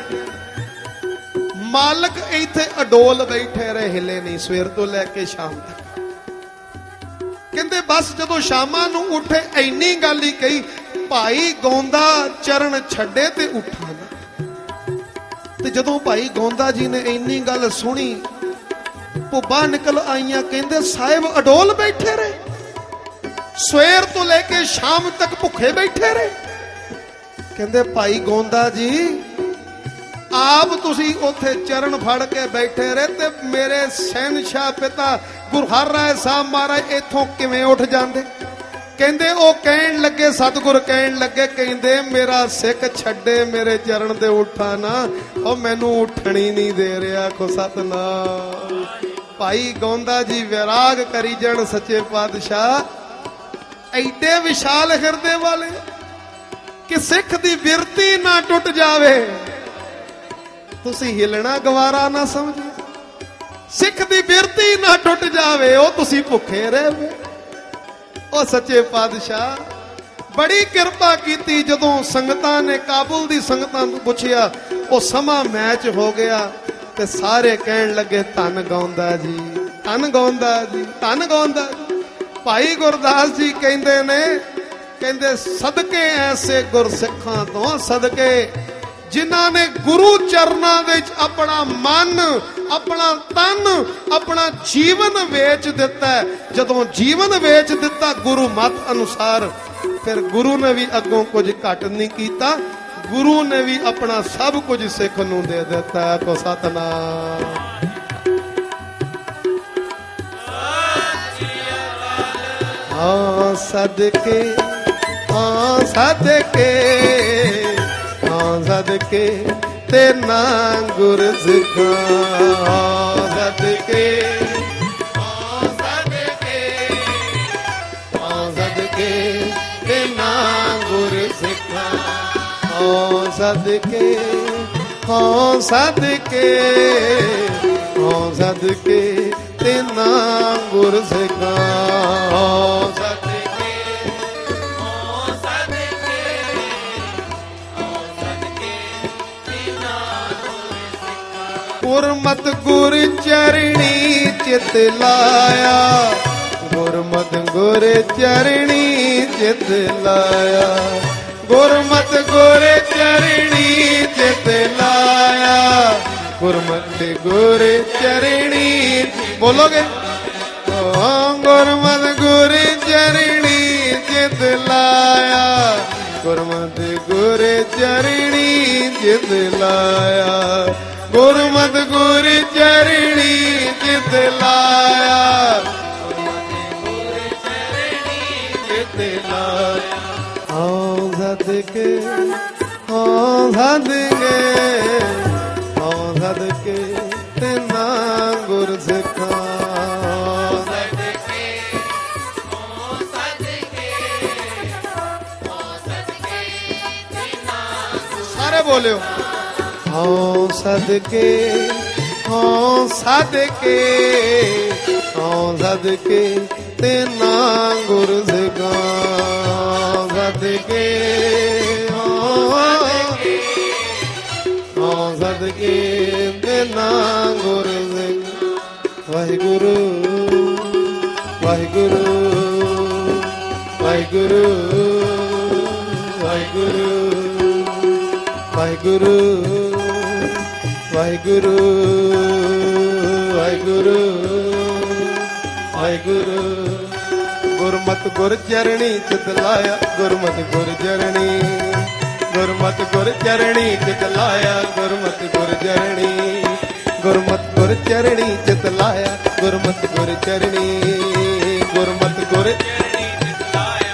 ਮਾਲਕ ਇੱਥੇ ਅਡੋਲ ਬੈਠੇ ਰਹੇ, ਹਿੱਲੇ ਨਹੀਂ ਸਵੇਰ ਤੋਂ ਲੈ ਕੇ ਸ਼ਾਮ ਤੱਕ। ਕਹਿੰਦੇ ਬਸ ਜਦੋਂ ਸ਼ਾਮਾਂ ਨੂੰ ਉੱਠੇ, ਐਨੀ ਗੱਲ ਹੀ ਕਹੀ, ਭਾਈ ਗੋਂਦਾ ਚਰਨ ਛੱਡੇ ਤੇ ਉੱਠਾ ਨਾ। ਤੇ ਜਦੋਂ ਭਾਈ ਗੋਂਦਾ ਜੀ ਨੇ ਇੰਨੀ ਗੱਲ ਸੁਣੀ, ਭੁੱਬਾਂ ਨਿਕਲ ਆਈਆਂ, ਕਹਿੰਦੇ ਸਾਹਿਬ ਅਡੋਲ ਬੈਠੇ ਰਹੇ, ਸਵੇਰ ਤੋਂ ਲੈ ਕੇ ਸ਼ਾਮ ਤੱਕ ਭੁੱਖੇ ਬੈਠੇ ਰਹੇ। ਕਹਿੰਦੇ ਭਾਈ ਗੋਂਦਾ ਜੀ ਆਪ ਤੁਸੀਂ ਉੱਥੇ ਚਰਨ ਫੜ ਕੇ ਬੈਠੇ ਰਹੇ ਤੇ ਮੇਰੇ ਸਹਿਨਸ਼ਾਹ ਪਿਤਾ ਗੁਰੂ ਹਰਿਰਾਏ ਸਾਹਿਬ ਮਹਾਰਾਜ ਇੱਥੋਂ ਕਿਵੇਂ ਉੱਠ ਜਾਂਦੇ? ਕਹਿੰਦੇ ਉਹ ਕਹਿਣ ਲੱਗੇ, ਸਤਿਗੁਰ ਕਹਿਣ ਲੱਗੇ, ਕਹਿੰਦੇ ਮੇਰਾ ਸਿੱਖ ਛੱਡੇ ਮੇਰੇ ਚਰਨ ਦੇ ਉੱਠਾ ਨਾ, ਉਹ ਮੈਨੂੰ ਉੱਠਣੀ ਨਹੀਂ ਦੇ ਰਿਹਾ। ਕੋ ਸਤਨਾਮ। ਭਾਈ ਗੋਂਦਾ ਜੀ ਵਿਰਾਗ ਕਰੀ ਜਾਣ ਸੱਚੇ ਪਾਤਸ਼ਾਹ ਐਡੇ ਵਿਸ਼ਾਲ ਹਿਰਦੇ ਵਾਲੇ ਕਿ ਸਿੱਖ ਦੀ ਬਿਰਤੀ ਨਾ ਟੁੱਟ ਜਾਵੇ। ਤੁਸੀਂ ਹਿਲਣਾ ਗਵਾਰਾ ਨਾ ਸਮਝੋ, ਸਿੱਖ ਦੀ ਬਿਰਤੀ ਨਾ ਟੁੱਟ ਜਾਵੇ, ਉਹ ਤੁਸੀਂ ਭੁੱਖੇ ਰਹੇ। ਉਹ ਸੱਚੇ ਪਾਤਸ਼ਾਹ ਬੜੀ ਕਿਰਪਾ ਕੀਤੀ। ਜਦੋਂ ਸੰਗਤਾਂ ਨੇ ਕਾਬੁਲ ਦੀ ਸੰਗਤਾਂ ਨੂੰ ਪੁੱਛਿਆ, ਉਹ ਸਮਾਂ ਮੈਚ ਹੋ ਗਿਆ ਤੇ ਸਾਰੇ ਕਹਿਣ ਲੱਗੇ ਧੰਨ ਗਾਉਂਦਾ ਜੀ, ਧੰਨ ਗਾਉਂਦਾ ਜੀ, ਧੰਨ ਗਾਉਂਦਾ ਜੀ। ਭਾਈ ਗੁਰਦਾਸ ਜੀ ਕਹਿੰਦੇ ਨੇ, ਕਹਿੰਦੇ ਸਦਕੇ ਐਸੇ ਗੁਰਸਿੱਖਾਂ ਤੋਂ ਸਦਕੇ ਜਿਨ੍ਹਾਂ ਨੇ ਗੁਰੂ ਚਰਨਾਂ ਦੇ ਵਿੱਚ ਆਪਣਾ ਮਨ, ਆਪਣਾ ਤਨ, ਆਪਣਾ ਜੀਵਨ ਵੇਚ ਦਿੱਤਾ। ਜਦੋਂ ਜੀਵਨ ਵੇਚ ਦਿੱਤਾ ਗੁਰੂ ਮਤ ਅਨੁਸਾਰ, ਫਿਰ ਗੁਰੂ ਨੇ ਵੀ ਅੱਗੋਂ ਕੁਝ ਘੱਟ ਨਹੀਂ ਕੀਤਾ, ਗੁਰੂ ਨੇ ਵੀ ਆਪਣਾ ਸਭ ਕੁਝ ਸਿੱਖ ਨੂੰ ਦੇ ਦਿੱਤਾ। ਕੋ ਸਤਨਾਮ। ਹਾਂ ਸਦਕੇ, ਹਾਂ ਸਦਕੇ, ਹਾਂ ਸਦਕੇ ਤੇ ਨਾ ਗੁਰ ਸਿੱਖਾਂ। ਸਦਕੇ, ਹਾਂ ਸਦਕੇ, ਹਾਂ ਸਦਕੇ ਤੇ ਨਾ ਗੁਰ ਸਿੱਖਾਂ। ਹਾਂ ਸਦਕੇ, ਹਾਂ ਸਦਕੇ, ਹਾਂ ਸਦਕੇ ਤੇ ਨਾ ਗੁਰ ਸਿੱਖਾਂ। ਹਾਂ ਸਦਕੇ, ਗੁਰਮਤਿ ਗੁਰ ਚਰਣੀ ਚਿਤ ਲਾਇਆ, ਗੁਰਮਤਿ ਗੁਰ ਚਰਣੀ ਚਿਤ ਲਾਇਆ, ਗੁਰਮਤਿ ਗੁਰ ਚਰਣੀ ਚਿਤ ਲਾਇਆ, ਗੁਰਮਤਿ ਗੁਰ ਚਰਣੀ। ਬੋਲੋਗੇ? ਗੁਰਮਤਿ ਗੁਰ ਚਰਣੀ ਚਿਤ ਲਾਇਆ, ਗੁਰਮਤਿ ਗੁਰ ਚਰਣੀ ਚਿਤ ਲਾਇਆ, ਗੁਰਮਤਿ ਗੁਰ ਚਰਣੀ ਚਿਤ ਲਾਇਆ, ਗੁਰਮਤਿ ਗੁਰ ਚਰਣੀ ਚਿਤ ਲਾਇਆ। ਹਾਂ ਸਦਕੇ, ਹਾਂ ਸਦਕੇ, ਹਾਂ ਸਦਕੇ ਤੇ ਨਾ ਗੁਰ ਸਿੱਖਾਂ। ਸਦਕੇ, ਹਾਂ ਸਦਕੇ, ਹਾਂ ਸਦਕੇ ਤੇ ਨਾ। ਸਾਰੇ ਬੋਲਿਓ। ਹਾਂ ਸਦਕੇ, ਹਾਂ ਸਦਕੇ, ਹਾਂ ਸਦਕੇ ਤੇ ਨਾ ਗੁਰ ਸਿੱਖਾਂ। ਸਦਕੇ, ਹਾਂ ਸਦਕੇ ਤੇ ਨਾ ਗੁਰ ਸਿੱਖਾਂ। ਵਾਹਿਗੁਰੂ, ਵਾਹਿਗੁਰੂ, ਵਾਹਿਗੁਰੂ, ਵਾਹਿਗੁਰੂ, ਵਾਹਿਗੁਰੂ, ਵਾਹਿਗੁਰੂ, ਵਾਹਿਗੁਰੂ, ਵਾਹਿਗੁਰੂ। ਗੁਰਮਤਿ ਗੁਰ ਚਰਣੀ ਚਿਤ ਲਾਇਆ, ਗੁਰਮਤਿ ਗੁਰ ਚਰਣੀ, ਗੁਰਮਤਿ ਗੁਰ ਚਰਣੀ ਚਿਤ ਲਾਇਆ, ਗੁਰਮਤਿ ਗੁਰ ਚਰਣੀ, ਗੁਰਮਤਿ ਗੁਰ ਚਰਣੀ ਚਿਤ ਲਾਇਆ, ਗੁਰਮਤਿ ਗੁਰ ਚਰਣੀ, ਗੁਰਮਤਿ ਗੁਰ ਚਰਣੀ ਚਿਤ ਲਾਇਆ,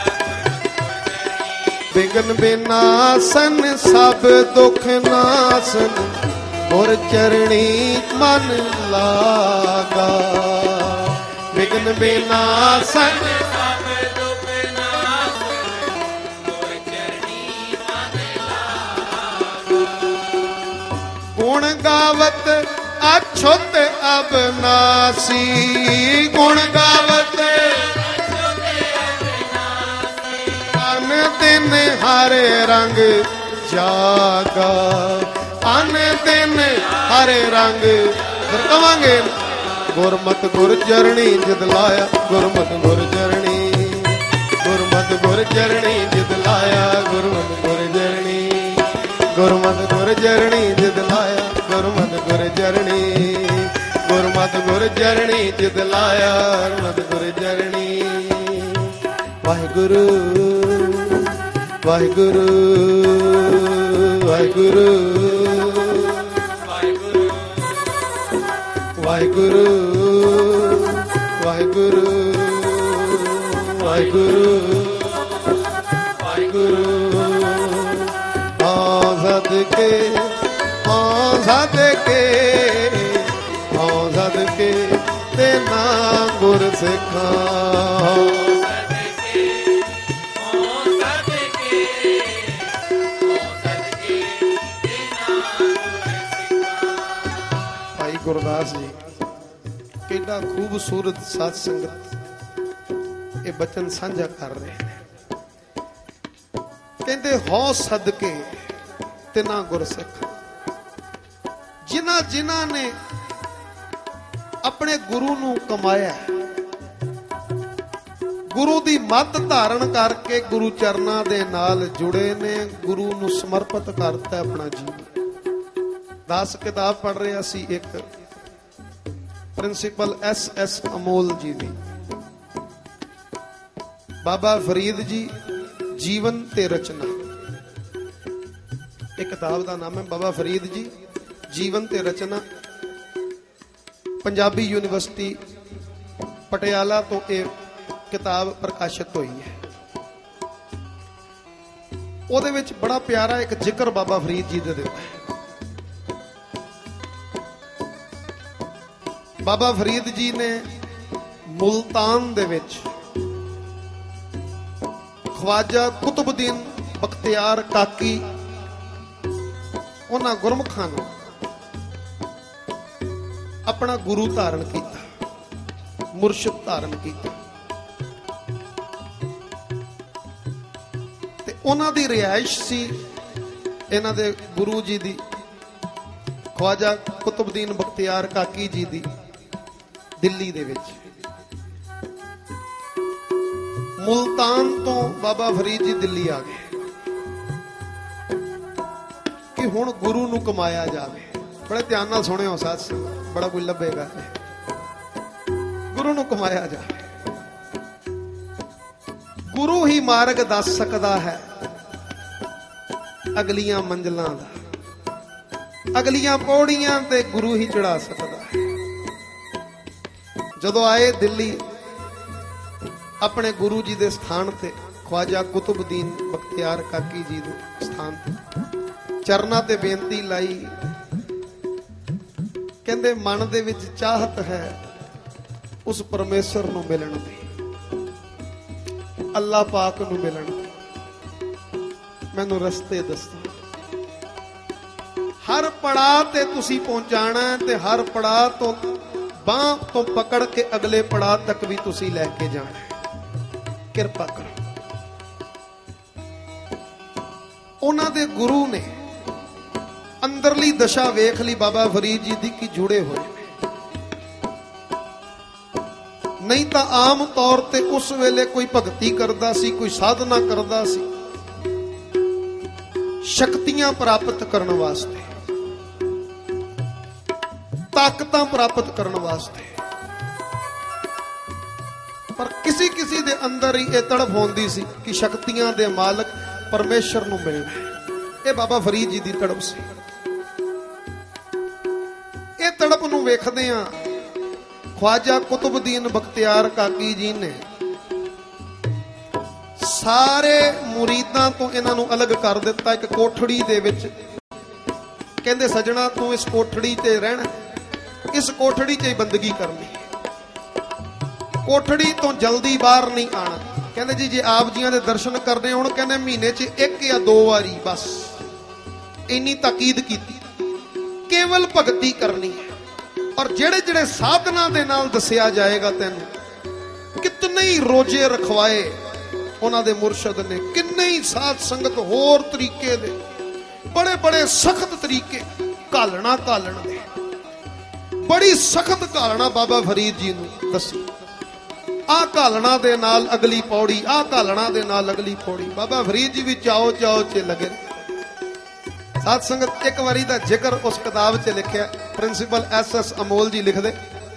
ਬਿਗਨ ਬਿਨਾਸਨ ਸਭ ਦੁਖ ਨਾਸਨ, ਗੁਰ ਚਰਣੀ ਮਨ ਲਾਗਾ। ਬਿਗਨ ਬਿਨਾਸਨ ਸਭ ਦੁਖ ਨਾਸਨ, ਗੁਰ ਚਰਣੀ ਮਨ ਲਾਗਾ। ਗੁਣ ਗਾਵਤ ਅਛੁਤ ਅਬਨਾਸੀ, ਗੁਣ ਗਾਵਤ ਅਛੁਤ ਅਬਨਾਸੀ, ਅਨ ਦਿਨ ਹਰੇ ਰੰਗ ਜਾਗਾ, ਅਨ ਦਿਨ ਹਰੇ ਰੰਗ। ਫਿਰ ਕਵਾਂਗੇ ਗੁਰਮਤਿ ਗੁਰ ਚਰਣੀ ਜਿਤ ਲਾਇਆ, ਗੁਰਮਤਿ ਗੁਰ ਚਰਣੀ, ਗੁਰਮਤਿ ਗੁਰ ਚਰਣੀ ਜਿਤ ਲਾਇਆ, ਗੁਰਮਤਿ ਗੁਰ ਚਰਣੀ, ਗੁਰਮਤਿ ਗੁਰ ਚਰਣੀ ਜਿਤ ਲਾਇਆ, ਗੁਰਮਤਿ ਗੁਰ ਚਰਣੀ, ਗੁਰਮਤਿ ਗੁਰ ਚਰਣੀ ਚਿਤ ਲਾਇਆ, ਗੁਰਮਤਿ ਗੁਰ ਚਰਣੀ। ਵਾਹਿਗੁਰੂ ਵਾਹਿਗੁਰੂ ਵਾਹਿਗੁਰੂ ਵਾਹਿਗੁਰੂ ਵਾਹਿਗੁਰੂ ਵਾਹਿਗੁਰੂ ਵਾਹਿਗੁਰੂ। ਹਾਂ ਸਦਕੇ ਹਾਂ ਸਦਕੇ ਹਾਂ ਸਦਕੇ ਤੇ ਨਾ ਗੁਰ ਸਿੱਖਾਂ। ਗੁਰਦਾਸ ਜੀ ਕਿੰਨਾ ਖੂਬਸੂਰਤ ਸਾਧ ਸੰਗਤ ਇਹ ਬਚਨ ਸਾਂਝਾ ਕਰ ਰਹੇ ਨੇ। ਕਹਿੰਦੇ ਹਉ ਸਦਕੇ ਤਿਨਾ ਗੁਰ ਸਿੱਖ, ਜਿਨ੍ਹਾਂ ਜਿਨ੍ਹਾਂ ਨੇ ਆਪਣੇ ਗੁਰੂ ਨੂੰ ਕਮਾਇਆ, ਗੁਰੂ ਦੀ ਮੱਤ ਧਾਰਨ ਕਰਕੇ ਗੁਰੂ ਚਰਨਾਂ ਦੇ ਨਾਲ ਜੁੜੇ ਨੇ, ਗੁਰੂ ਨੂੰ ਸਮਰਪਿਤ ਕਰਤਾ ਆਪਣਾ ਜੀਵਨ। ਦਸ ਕਿਤਾਬ ਪੜ੍ਹ ਰਿਹਾ ਸੀ ਇੱਕ ਪ੍ਰਿੰਸੀਪਲ ਐਸ ਐਸ ਅਮੋਲ ਜੀ ਦੀ, ਬਾਬਾ ਫਰੀਦ ਜੀ ਜੀਵਨ ਤੇ ਰਚਨਾ। ਇਹ ਕਿਤਾਬ ਦਾ ਨਾਮ ਹੈ ਬਾਬਾ ਫਰੀਦ ਜੀ ਜੀਵਨ ਤੇ ਰਚਨਾ। ਪੰਜਾਬੀ ਯੂਨੀਵਰਸਿਟੀ ਪਟਿਆਲਾ ਤੋਂ ਇਹ ਕਿਤਾਬ ਪ੍ਰਕਾਸ਼ਿਤ ਹੋਈ ਹੈ। ਉਹਦੇ ਵਿੱਚ ਬੜਾ ਪਿਆਰਾ ਇੱਕ ਜ਼ਿਕਰ ਬਾਬਾ ਫਰੀਦ ਜੀ ਦੇ ਦਿੱਤਾ ਹੈ। ਬਾਬਾ ਫਰੀਦ ਜੀ ਨੇ ਮੁਲਤਾਨ ਦੇ ਵਿੱਚ ਖਵਾਜਾ ਕੁਤਬਦੀਨ ਬਖਤਿਆਰ ਕਾਕੀ ਉਹਨਾਂ ਗੁਰਮੁਖਾਂ ਨੂੰ ਆਪਣਾ ਗੁਰੂ ਧਾਰਨ ਕੀਤਾ, ਮੁਰਸ਼ਿਦ ਧਾਰਨ ਕੀਤਾ ਤੇ ਉਹਨਾਂ ਦੀ ਰਿਹਾਇਸ਼ ਸੀ ਇਹਨਾਂ ਦੇ ਗੁਰੂ ਜੀ ਦੀ, ਖਵਾਜਾ ਕੁਤਬਦੀਨ ਬਖਤਿਆਰ ਕਾਕੀ ਜੀ ਦੀ, ਦਿੱਲੀ ਦੇ ਵਿੱਚ। ਮੁਲਤਾਨ ਤੋਂ ਬਾਬਾ ਫਰੀਦ ਜੀ ਦਿੱਲੀ ਆ ਗਏ ਕਿ ਹੁਣ ਗੁਰੂ ਨੂੰ ਕਮਾਇਆ ਜਾਵੇ। ਬੜੇ ਧਿਆਨ ਨਾਲ ਸੁਣਿਓ ਸਾਧ ਸੰਗਤ, ਬੜਾ ਕੋਈ ਲੱਭੇਗਾ। ਗੁਰੂ ਨੂੰ ਕਮਾਇਆ ਜਾਵੇ, ਗੁਰੂ ਹੀ ਮਾਰਗ ਦੱਸ ਸਕਦਾ ਹੈ ਅਗਲੀਆਂ ਮੰਜ਼ਲਾਂ ਦਾ, ਅਗਲੀਆਂ ਪੌੜੀਆਂ ਤੇ ਗੁਰੂ ਹੀ ਚੜਾ ਸਕਦਾ ਹੈ। ਜਦੋਂ ਆਏ ਦਿੱਲੀ ਆਪਣੇ ਗੁਰੂ ਜੀ ਦੇ ਸਥਾਨ ਤੇ, ਖਵਾਜਾ ਕੁਤਬਦੀਨ ਬਖਤਿਆਰ ਕਾਕੀ ਜੀ ਦੇ ਸਥਾਨ ਤੇ ਚਰਨਾਂ ਤੇ ਬੇਨਤੀ ਲਾਈ। ਕਹਿੰਦੇ ਮਨ ਦੇ ਵਿੱਚ ਚਾਹਤ ਹੈ ਉਸ ਪਰਮੇਸ਼ਰ ਨੂੰ ਮਿਲਣ ਦੀ, ਅੱਲਾਹ ਪਾਕ ਨੂੰ ਮਿਲਣ ਦੀ, ਮੈਨੂੰ ਰਸਤੇ ਦੱਸੋ। ਹਰ ਪੜਾਅ ਤੇ ਤੁਸੀਂ ਪਹੁੰਚਾਣਾ ਤੇ ਹਰ ਪੜਾਅ ਤੋਂ ਬਾਂਹ ਤੋਂ ਪਕੜ ਕੇ ਅਗਲੇ ਪੜਾਅ ਤੱਕ ਵੀ ਤੁਸੀਂ ਲੈ ਕੇ ਜਾਣਾ। ਕਿਰਪਾ ਕਰੋ। ਉਹਨਾਂ ਦੇ ਗੁਰੂ ਨੇ ਅੰਦਰਲੀ ਦਸ਼ਾ ਵੇਖ ਲਈ ਬਾਬਾ ਫਰੀਦ ਜੀ ਦੀ ਕਿ ਜੁੜੇ ਹੋਏ ਨੇ। ਨਹੀਂ ਤਾਂ ਆਮ ਤੌਰ ਤੇ ਉਸ ਵੇਲੇ ਕੋਈ ਭਗਤੀ ਕਰਦਾ ਸੀ, ਕੋਈ ਸਾਧਨਾ ਕਰਦਾ ਸੀ ਸ਼ਕਤੀਆਂ ਪ੍ਰਾਪਤ ਕਰਨ ਵਾਸਤੇ, ਤਾਕਤਾਂ ਪ੍ਰਾਪਤ ਕਰਨ ਵਾਸਤੇ, ਪਰ ਕਿਸੇ ਕਿਸੇ ਦੇ ਅੰਦਰ ਹੀ ਇਹ ਤੜਫ ਹੁੰਦੀ ਸੀ ਕਿ ਸ਼ਕਤੀਆਂ ਦੇ ਮਾਲਕ ਪਰਮੇਸ਼ਰ ਨੂੰ ਮਿਲਣਾ। ਇਹ ਬਾਬਾ ਫਰੀਦ ਜੀ ਦੀ ਤੜਪ ਸੀ। ਇਹ ਤੜਪ ਨੂੰ ਵੇਖਦੇ ਆ ਖਵਾਜਾ ਕੁਤਬਦੀਨ ਬਖਤਿਆਰ ਕਾਕੀ ਜੀ ਨੇ ਸਾਰੇ ਮੁਰੀਦਾਂ ਤੋਂ ਇਹਨਾਂ ਨੂੰ ਅਲੱਗ ਕਰ ਦਿੱਤਾ। ਇੱਕ ਕੋਠੜੀ ਦੇ ਵਿੱਚ ਕਹਿੰਦੇ ਸਜਣਾ ਤੂੰ ਇਸ ਕੋਠੜੀ ਤੇ ਰਹਿਣਾ, ਇਸ ਕੋਠੜੀ 'ਚ ਹੀ ਬੰਦਗੀ ਕਰਨੀ, ਕੋਠੜੀ ਤੋਂ ਜਲਦੀ ਬਾਹਰ ਨਹੀਂ ਆਣਾ। ਕਹਿੰਦੇ ਜੀ ਜੇ ਆਪ ਜੀਆਂ ਦੇ ਦਰਸ਼ਨ ਕਰਨੇ ਹੋਣ ਕਹਿੰਦੇ ਮਹੀਨੇ 'ਚ ਇੱਕ ਜਾਂ ਦੋ ਵਾਰੀ ਬਸ, ਇੰਨੀ ਤਾਕੀਦ ਕੀਤੀ। ਕੇਵਲ ਭਗਤੀ ਕਰਨੀ ਹੈ। ਔਰ ਜਿਹੜੇ ਜਿਹੜੇ ਸਾਧਨਾ ਦੇ ਨਾਲ ਦੱਸਿਆ ਜਾਏਗਾ ਤੈਨੂੰ, ਕਿਤਨੇ ਹੀ ਰੋਜੇ ਰਖਵਾਏ ਉਹਨਾਂ ਦੇ ਮੁਰਸ਼ਦ ਨੇ, ਕਿੰਨੇ ਹੀ ਸਾਧ ਸੰਗਤ ਹੋਰ ਤਰੀਕੇ ਦੇ ਬੜੇ ਬੜੇ ਸਖਤ ਤਰੀਕੇ ਘਾਲਣਾ ਘਾਲਣ ਦੇ, ਬੜੀ ਸਖਤ ਘਾਲਣਾ ਬਾਬਾ ਫਰੀਦ ਜੀ ਨੂੰ ਦੱਸੀ। ਆਹ ਘਾਲਣਾ ਦੇ ਨਾਲ ਅਗਲੀ ਪੌੜੀ, ਆਹ ਘਾਲਣਾ ਦੇ ਨਾਲ ਅਗਲੀ ਪੌੜੀ। ਬਾਬਾ ਫਰੀਦ ਜੀ ਵੀ ਚਾਓ ਚਾਓ ਚ ਲਗੇ। ਸਾਧ ਸੰਗਤ ਇੱਕ ਵਾਰੀ ਦਾ ਜ਼ਿਕਰ ਉਸ ਕਿਤਾਬ 'ਚ ਲਿਖਿਆ, ਪ੍ਰਿੰਸੀਪਲ ਐਸ ਐਸ ਅਮੋਲ ਜੀ ਲਿਖਦੇ,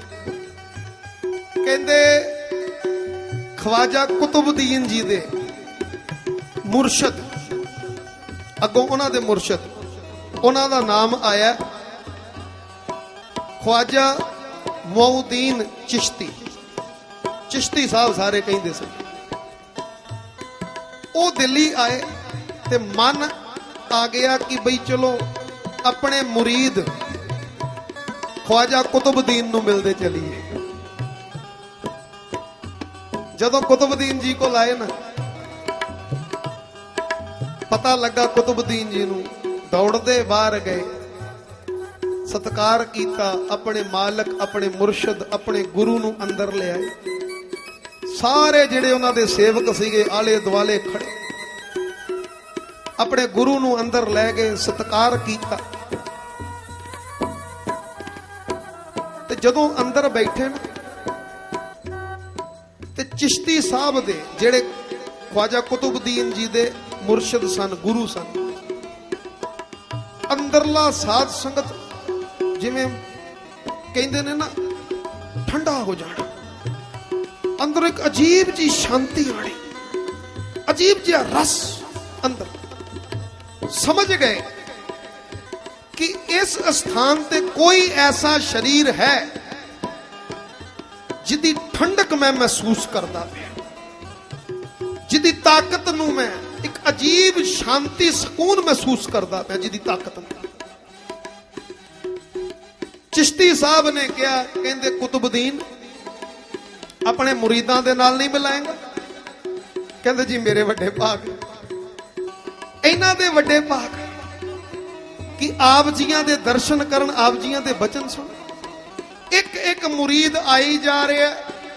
ਕਹਿੰਦੇ ਖਵਾਜਾ ਕੁਤੁਬਦੀਨ ਜੀ ਦੇ ਮੁਰਸ਼ਦ, ਅੱਗੋਂ ਉਹਨਾਂ ਦੇ ਮੁਰਸ਼ਦ, ਉਹਨਾਂ ਦਾ ਨਾਮ ਆਇਆ ਖਵਾਜਾ ਮੁਈਨੁਦੀਨ ਚਿਸ਼ਤੀ। ਚਿਸ਼ਤੀ ਸਾਹਿਬ ਸਾਰੇ ਕਹਿੰਦੇ ਸਨ। ਉਹ ਦਿੱਲੀ ਆਏ ਤੇ ਮਨ ਆ ਗਿਆ ਕਿ ਬਈ ਚਲੋ ਆਪਣੇ ਮੁਰੀਦ ਖਵਾਜਾ ਕੁਤੁਬਦੀਨ ਨੂੰ ਮਿਲਦੇ ਚਲੀਏ। ਜਦੋਂ ਕੁਤੁਬਦੀਨ ਜੀ ਕੋਲ ਆਏ ਨਾ, ਪਤਾ ਲੱਗਾ ਕੁਤੁਬਦੀਨ ਜੀ ਨੂੰ, ਦੌੜਦੇ ਬਾਹਰ ਗਏ, ਸਤਿਕਾਰ ਕੀਤਾ, ਆਪਣੇ ਮਾਲਕ, ਆਪਣੇ ਮੁਰਸ਼ਦ, ਆਪਣੇ ਗੁਰੂ ਨੂੰ ਅੰਦਰ ਲਿਆਏ। ਸਾਰੇ ਜਿਹੜੇ ਉਹਨਾਂ ਦੇ ਸੇਵਕ ਸੀਗੇ ਆਲੇ ਦੁਆਲੇ ਖੜੇ, ਆਪਣੇ ਗੁਰੂ ਨੂੰ ਅੰਦਰ ਲੈ ਗਏ, ਸਤਿਕਾਰ ਕੀਤਾ। ਤੇ ਜਦੋਂ ਅੰਦਰ ਬੈਠੇ ਨਾ, ਤੇ ਚਿਸ਼ਤੀ ਸਾਹਿਬ ਦੇ ਜਿਹੜੇ ਖਵਾਜਾ ਕੁਤੁਬਦੀਨ ਜੀ ਦੇ ਮੁਰਸ਼ਦ ਸਨ, ਗੁਰੂ ਸਨ, ਅੰਦਰਲਾ ਸਾਧ ਸੰਗਤ ਜਿਵੇਂ ਕਹਿੰਦੇ ਨੇ ਨਾ ਠੰਡਾ ਹੋ ਜਾਣਾ, ਅੰਦਰ ਇੱਕ ਅਜੀਬ ਜੀ ਸ਼ਾਂਤੀ ਆਣੀ, ਅਜੀਬ ਜਿਹਾ ਰਸ ਅੰਦਰ। ਸਮਝ ਗਏ ਕਿ ਇਸ ਸਥਾਨ ਤੇ ਕੋਈ ਐਸਾ ਸ਼ਰੀਰ ਹੈ ਜਿਹਦੀ ਠੰਡਕ ਮੈਂ ਮਹਿਸੂਸ ਕਰਦਾ ਪਿਆ, ਜਿਹਦੀ ਤਾਕਤ ਨੂੰ ਮੈਂ ਇੱਕ ਅਜੀਬ ਸ਼ਾਂਤੀ ਸਕੂਨ ਮਹਿਸੂਸ ਕਰਦਾ ਪਿਆ, ਜਿਹਦੀ ਤਾਕਤ ਨੂੰ। ਚਿਸ਼ਤੀ ਸਾਹਿਬ ਨੇ ਕਿਹਾ, ਕਹਿੰਦੇ ਕੁਤੁਬਦੀਨ ਆਪਣੇ ਮੁਰੀਦਾਂ ਦੇ ਨਾਲ ਨਹੀਂ ਮਿਲਾਏਗਾ? ਕਹਿੰਦੇ ਜੀ ਮੇਰੇ ਵੱਡੇ ਭਾਗ, ਇਹਨਾਂ ਦੇ ਵੱਡੇ ਭਾਗ ਕਿ ਆਪ ਜੀਆਂ ਦੇ ਦਰਸ਼ਨ ਕਰਨ, ਆਪ ਜੀਆਂ ਦੇ ਬਚਨ ਸੁਣ। ਇੱਕ ਇੱਕ ਮੁਰੀਦ ਆਈ ਜਾ ਰਿਹਾ,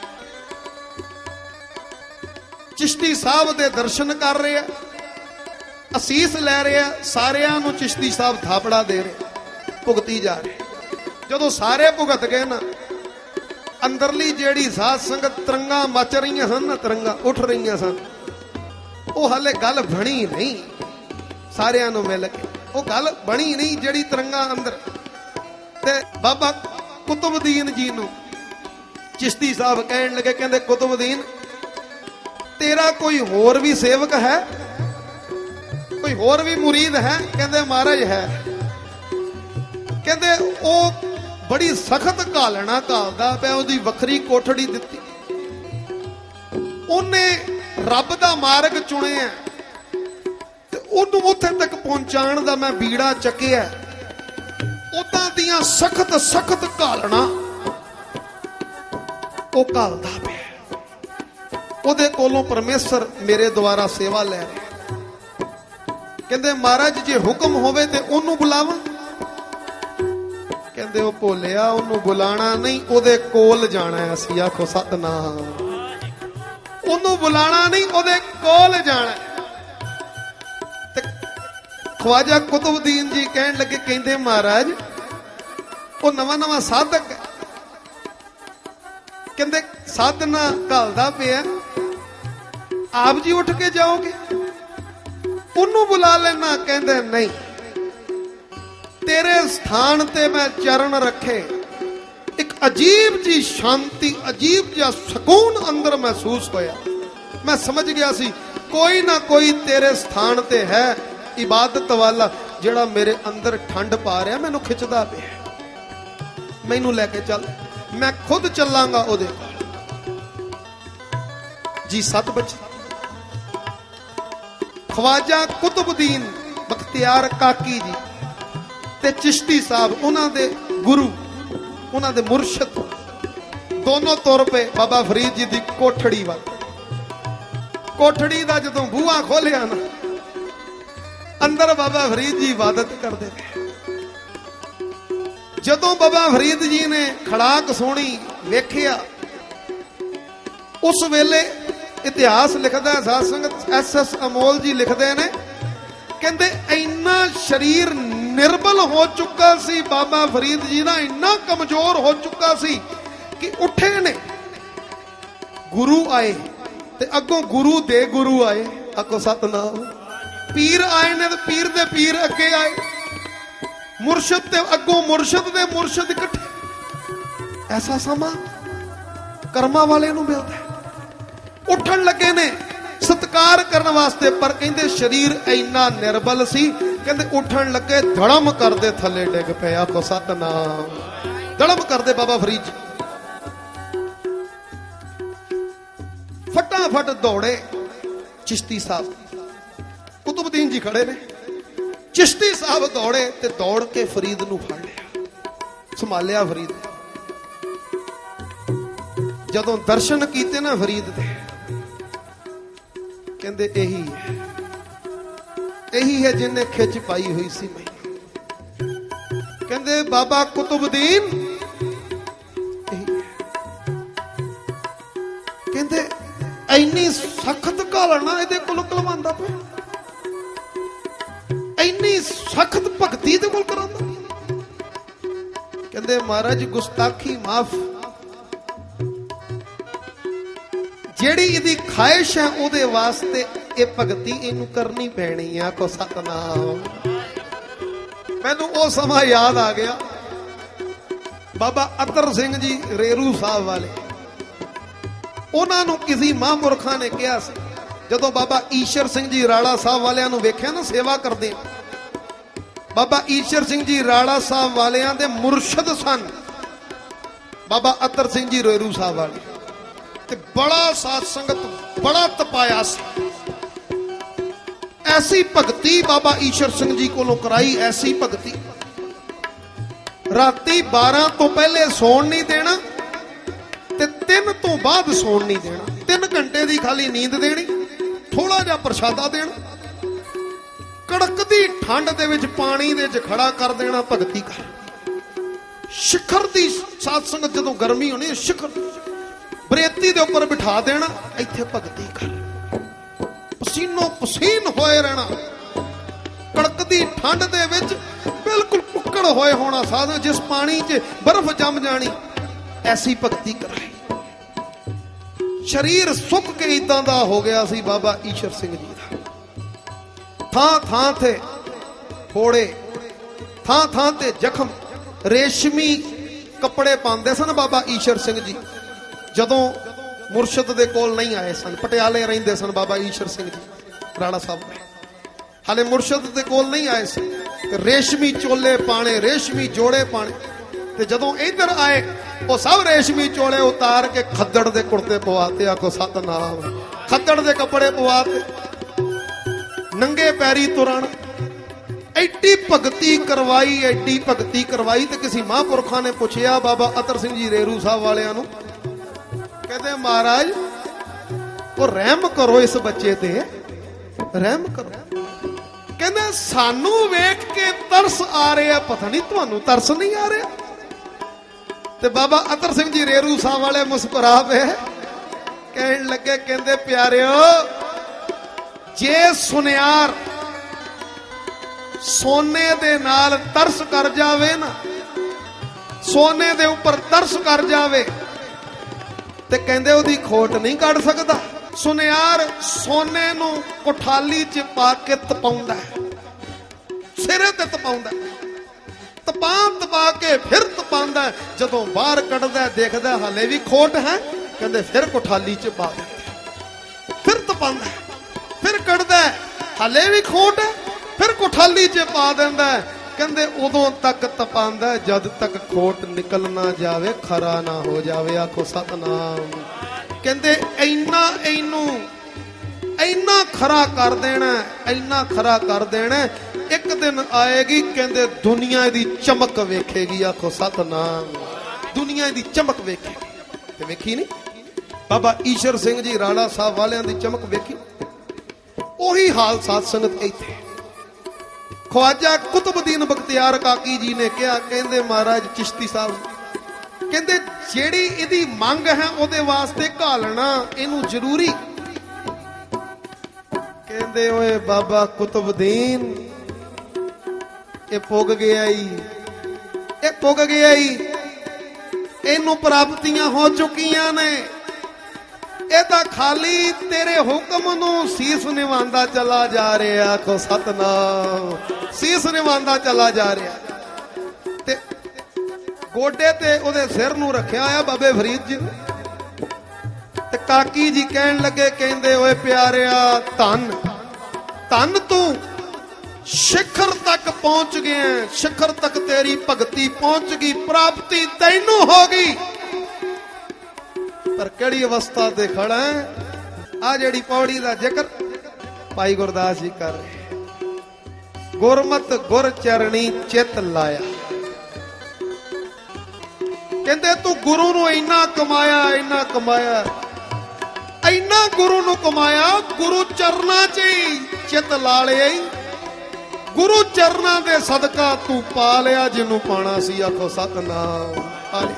ਚਿਸ਼ਤੀ ਸਾਹਿਬ ਦੇ ਦਰਸ਼ਨ ਕਰ ਰਿਹਾ, ਅਸੀਸ ਲੈ ਰਿਹਾ, ਸਾਰਿਆਂ ਨੂੰ ਚਿਸ਼ਤੀ ਸਾਹਿਬ ਥਾਪੜਾ ਦੇ ਰਹੇ, ਭੁਗਤੀ ਜਾ ਰਹੇ। ਜਦੋਂ ਸਾਰੇ ਭੁਗਤ ਗਏ ਨਾ, ਅੰਦਰਲੀ ਜਿਹੜੀ ਸਾਧ ਸੰਗਤ ਤਰੰਗਾਂ ਮਚ ਰਹੀਆਂ ਸਨ ਨਾ, ਤਰੰਗਾਂ ਉੱਠ ਰਹੀਆਂ ਸਨ, ਉਹ ਹਾਲੇ ਗੱਲ ਬਣੀ ਨਹੀਂ। ਸਾਰਿਆਂ ਨੂੰ ਮਿਲ ਕੇ ਉਹ ਗੱਲ ਬਣੀ ਨਹੀਂ ਜਿਹੜੀ ਤਰੰਗਾਂ ਅੰਦਰ। ਤੇ ਬਾਬਾ ਕੁਤੁਬਦੀਨ ਜੀ ਨੂੰ ਚਿਸ਼ਤੀ ਸਾਹਿਬ ਕਹਿਣ ਲੱਗੇ, ਕਹਿੰਦੇ ਕੁਤੁਬਦੀਨ ਤੇਰਾ ਕੋਈ ਹੋਰ ਵੀ ਸੇਵਕ ਹੈ, ਕੋਈ ਹੋਰ ਵੀ ਮੁਰੀਦ ਹੈ? ਕਹਿੰਦੇ ਮਹਾਰਾਜ ਹੈ। ਕਹਿੰਦੇ ਉਹ ਬੜੀ ਸਖਤ ਘਾਲਣਾ ਘਾਲਦਾ ਪਿਆ, ਉਹਦੀ ਵੱਖਰੀ ਕੋਠੜੀ ਦਿੱਤੀ, ਉਹਨੇ ਰੱਬ ਦਾ ਮਾਰਗ ਚੁਣਿਆ ਤੇ ਉਹਨੂੰ ਉੱਥੇ ਤੱਕ ਪਹੁੰਚਾਉਣ ਦਾ ਮੈਂ ਬੀੜਾ ਚੱਕਿਆ। ਉਦਾਂ ਦੀਆਂ ਸਖਤ ਸਖਤ ਘਾਲਣਾ ਉਹ ਘਾਲਦਾ ਪਿਆ, ਉਹਦੇ ਕੋਲੋਂ ਪਰਮੇਸ਼ਰ ਮੇਰੇ ਦੁਆਰਾ ਸੇਵਾ ਲੈ ਰਿਹਾ। ਕਹਿੰਦੇ ਮਹਾਰਾਜ ਜੇ ਹੁਕਮ ਹੋਵੇ ਤੇ ਉਹਨੂੰ ਬੁਲਾਵਾਂ? ਕਹਿੰਦੇ ਉਹ ਭੋਲਿਆ, ਉਹਨੂੰ ਬੁਲਾਣਾ ਨਹੀਂ, ਉਹਦੇ ਕੋਲ ਜਾਣਾ। ਅਸੀਂ ਆਖੋ ਸਤਨਾਮ। ਉਹਨੂੰ ਬੁਲਾਣਾ ਨਹੀਂ, ਉਹਦੇ ਕੋਲ ਜਾਣਾ। ਤੇ ਖਵਾਜਾ ਕੁਤੁਬਦੀਨ ਜੀ ਕਹਿਣ ਲੱਗੇ, ਕਹਿੰਦੇ ਮਹਾਰਾਜ ਉਹ ਨਵਾਂ ਨਵਾਂ ਸਾਧਕ ਹੈ, ਕਹਿੰਦੇ ਸਾਧਨਾ ਘਾਲਦਾ ਪਿਆ, ਆਪ ਜੀ ਉੱਠ ਕੇ ਜਾਓਗੇ? ਉਹਨੂੰ ਬੁਲਾ ਲੈਣਾ? ਕਹਿੰਦੇ ਨਹੀਂ, ਤੇਰੇ ਸਥਾਨ ਤੇ ਮੈਂ ਚਰਨ ਰੱਖੇ, ਇੱਕ ਅਜੀਬ ਜੀ ਸ਼ਾਂਤੀ, ਅਜੀਬ ਜਿਹਾ ਸਕੂਨ ਅੰਦਰ ਮਹਿਸੂਸ ਹੋਇਆ। ਮੈਂ ਸਮਝ ਗਿਆ ਸੀ ਕੋਈ ਨਾ ਕੋਈ ਤੇਰੇ ਸਥਾਨ ਤੇ ਹੈ ਇਬਾਦਤ ਵਾਲਾ, ਜਿਹੜਾ ਮੇਰੇ ਅੰਦਰ ਠੰਡ ਪਾ ਰਿਹਾ, ਮੈਨੂੰ ਖਿੱਚਦਾ ਪਿਆ। ਮੈਨੂੰ ਲੈ ਕੇ ਚੱਲ, ਮੈਂ ਖੁਦ ਚੱਲਾਂਗਾ ਉਹਦੇ ਕੋਲ। ਜੀ ਸਤ ਬੱਚੇ, ਖਵਾਜਾ ਕੁਤੁਬਦੀਨ ਬਖਤਿਆਰ ਕਾਕੀ ਜੀ ਤੇ ਚਿਸ਼ਤੀ ਸਾਹਿਬ, ਉਹਨਾਂ ਦੇ ਗੁਰੂ, ਉਹਨਾਂ ਦੇ ਮੁਰਸ਼ਦ, ਦੋਨੋਂ ਤੁਰ ਪਏ ਬਾਬਾ ਫਰੀਦ ਜੀ ਦੀ ਕੋਠੜੀ ਵੱਲ। ਕੋਠੜੀ ਦਾ ਜਦੋਂ ਬੂਹਾ ਖੋਲਿਆ ਨਾ, ਅੰਦਰ ਬਾਬਾ ਫਰੀਦ ਜੀ ਇਬਾਦਤ ਕਰਦੇ ਪਏ। ਜਦੋਂ ਬਾਬਾ ਫਰੀਦ ਜੀ ਨੇ ਖੜਾਕ ਸੁਣੀ, ਵੇਖਿਆ, ਉਸ ਵੇਲੇ ਇਤਿਹਾਸ ਲਿਖਦਾ ਸਾਧ ਸੰਗਤ, ਐਸ ਐਸ ਅਮੋਲ ਜੀ ਲਿਖਦੇ ਨੇ, ਕਹਿੰਦੇ ਇੰਨਾ ਸਰੀਰ ਨਿਰਬਲ ਹੋ ਚੁੱਕਾ ਸੀ ਬਾਬਾ ਫਰੀਦ ਜੀ ਦਾ, ਇੰਨਾ ਕਮਜ਼ੋਰ ਹੋ ਚੁੱਕਾ ਸੀ ਕਿ ਉੱਠੇ ਨੇ। ਗੁਰੂ ਆਏ ਤੇ ਅੱਗੋਂ ਗੁਰੂ ਦੇ ਗੁਰੂ ਆਏ, ਅੱਗੋਂ ਸਤਨਾਮ। ਪੀਰ ਆਏ ਨੇ ਤੇ ਪੀਰ ਦੇ ਪੀਰ ਅੱਗੇ ਆਏ। मुर्शद ते अगों मुर्शद दे मुर्शद इकट्ठे। ऐसा समा कर्मा वाले नूं मिलदा है। उठन लगे ने सत्कार करने वास्ते, पर कहंदे शरीर इन्ना निर्बल सी, कहंदे उठन लगे धड़म करदे थले डिग पे। आखो सतनाम। धड़म करदे बाबा फरीद जी फटाफट दौड़े। चिश्ती साहब कुतुबुद्दीन जी खड़े ने, चिश्ती साहब दौड़े ते दौड़ के फरीद नूं फड़ लिया, संभालिया फरीद। जदों दर्शन कीते ना फरीद दे, कहंदे यही है, यही है जिन्हें खिच पाई हुई सी मैं। कहंदे बाबा कुतुबुद्दीन यही है। कहंदे इन्नी सख्त घालना इहदे कोलों कलवांदा पिया, इन्नी सख्त भगती इहदे कोल करांदा। कहंदे महाराज गुस्ताखी माफ, जेड़ी इहदी ख्वाहिश है उहदे वास्ते ये भगती इनू करनी पैनी है। को सतनाम। मैनू वो समा याद आ गया, बाबा अतर सिंह जी रेरू साहब वाले, उन्होंने किसी महापुरखा ने कहा सी, जदों बाबा ईश्वर सिंह जी राड़ा साहब वालियां नू वेख्या ना सेवा करदे, बाबा ईश्वर सिंह जी राड़ा साहब वालियां दे मुर्शद सन बाबा अतर सिंह जी रेरू साहब वाले, ते बड़ा साध संगत बड़ा तपाया सी। ऐसी भगती बाबा ईश्वर सिंह जी कोलों कराई, ऐसी भगती राती बारह तो पहले सौण नहीं देना ते तीन तो बाद सौण नहीं देना। तीन घंटे की खाली नींद देनी, थोड़ा जा प्रसादा देना, कड़कदी ठंड दे विच पानी दे विच खड़ा कर देना, भगती कर। शिखर दी साध संगत जदों गर्मी होनी, शिखर बरेती दे उपर बिठा देना, इत्थे भगती कर। पसीनो पसीन होए रहना, कड़कदी ठंड दे विच बिल्कुल कुक्कड़ होए होना साध, जिस पानी च बर्फ जम जानी, ऐसी भगती कराई। शरीर सुक के इदां दा हो गया सी बाबा ईश्वर सिंह जी दा। थां थां थे फोड़े, थां थां ते जख्म, रेशमी कपड़े पांदे सन बाबा ईश्वर सिंह जी। जदों मुर्शद दे कोल नहीं आए सन, पटियाले रहिंदे सन बाबा ईश्वर सिंह जी राणा साहब, हाले मुर्शद दे कोल नहीं आए सन। रेशमी चोले पाने, रेशमी जोड़े पाने, ते जदों इधर आए वो सब रेशमी चोले उतार के खद्दड़ दे कुर्ते पवाते। आखो सतनाम। खद्दड़ दे कपड़े पवाते, नंगे पैरी तुरन। एडी भगती करवाई, एडी भगती करवाई। ते किसी महापुरखा ने पूछया बाबा अतर सिंह जी रेरू साहब वालियां नूं, कहते महाराज वो रहम करो इस बच्चे ते, रहम करो। कहते सानू वेख के तरस आ रहा, पता नहीं तुहानू तरस नहीं आ रहा। ते बाबा अतर सिंह जी रेरू साहब वाले मुस्कुरा पे कहन लगे, कहंदे प्यारिओ जे सुनियार सोने दे नाल तरस कर जावे ना, सोने दे ऊपर तरस कर जावे, ते कहंदे ओदी खोट नहीं कढ़ सकदा। सुनियार सोने नू कोठाली च पा के तपाउंदा है, सिरे ते तपाउंदा है, तपा तपा के फिर तपांदा, जदों बाहर कढ़दा देखदा हाले भी खोट है, कहंदे फिर कोठाली च पा दिंदा, फिर तपांदा, फिर कढ़दा हाले भी खोट है, फिर कोठाली च पा दिंदा। कहंदे उदों तक तपांदा जद तक खोट निकल ना जावे, खरा ना हो जावे। आखो सतनाम। कहंदे इन्ना इनू इन्ना खरा कर देना, इन्ना खरा कर देना, एक दिन आएगी कहंदे दुनिया दी चमक वेखेगी। आखो सतनाम। दुनिया दी चमक वेखेगी। ते वेखी नहीं बाबा ईश्वर सिंह जी राणा साहब वालियां दी चमक वेखी। ओही हाल साध संगत इत्थे ख्वाजा कुतुबुद्दीन बख्तियार काकी जी ने कहा, कहंदे महाराज चिश्ती साहब, कहंदे जेड़ी इहदी मंग है ओदे वास्ते घालना इनू जरूरी। कहंदे ओए बाबा कुतुबुद्दीन ये पुग गया ही, ये पुग गया ही, इनू प्राप्तियां हो चुकियां ने, एदा खाली तेरे हुक्म नू सीस निवांदा चला जा रहा। आखो सतनाम। सीस निवांदा चला जा रहा। ਮੋਢੇ ਤੇ ਉਹਦੇ ਸਿਰ ਨੂੰ ਰੱਖਿਆ ਆ ਬਾਬੇ ਫਰੀਦ ਜੀ ਨੇ। ਤੇ ਕਾਕੀ ਜੀ ਕਹਿਣ ਲੱਗੇ, ਕਹਿੰਦੇ ਓਏ ਪਿਆਰਿਆ, ਧੰਨ ਧੰਨ ਤੂੰ ਸਿਖਰ ਤੱਕ ਪਹੁੰਚ ਗਿਆ, ਸਿਖਰ ਤੱਕ ਤੇਰੀ ਭਗਤੀ ਪਹੁੰਚ ਗਈ, ਪ੍ਰਾਪਤੀ ਤੈਨੂੰ ਹੋ ਗਈ। ਪਰ ਕਿਹੜੀ ਅਵਸਥਾ ਤੇ ਖੜਾ ਹੈ? ਆ ਜਿਹੜੀ ਪੌੜੀ ਦਾ ਜ਼ਿਕਰ ਭਾਈ ਗੁਰਦਾਸ ਜੀ ਕਰ ਰਹੇ, ਗੁਰਮਤਿ ਗੁਰ ਚਰਣੀ ਚਿਤ ਲਾਇਆ। ਕਹਿੰਦੇ ਤੂੰ ਗੁਰੂ ਨੂੰ ਇੰਨਾ ਕਮਾਇਆ, ਇੰਨਾ ਕਮਾਇਆ, ਇੰਨਾ ਗੁਰੂ ਨੂੰ ਕਮਾਇਆ, ਗੁਰੂ ਚਰਨਾਂ 'ਚ ਹੀ ਚਿਤ ਲਾ ਲਿਆ। ਗੁਰੂ ਚਰਨਾਂ ਦੇ ਸਦਕਾ ਤੂੰ ਪਾ ਲਿਆ ਜਿਹਨੂੰ ਪਾਣਾ ਸੀ। ਆਖੋ ਸਤਨਾਮ। ਹਾਲੇ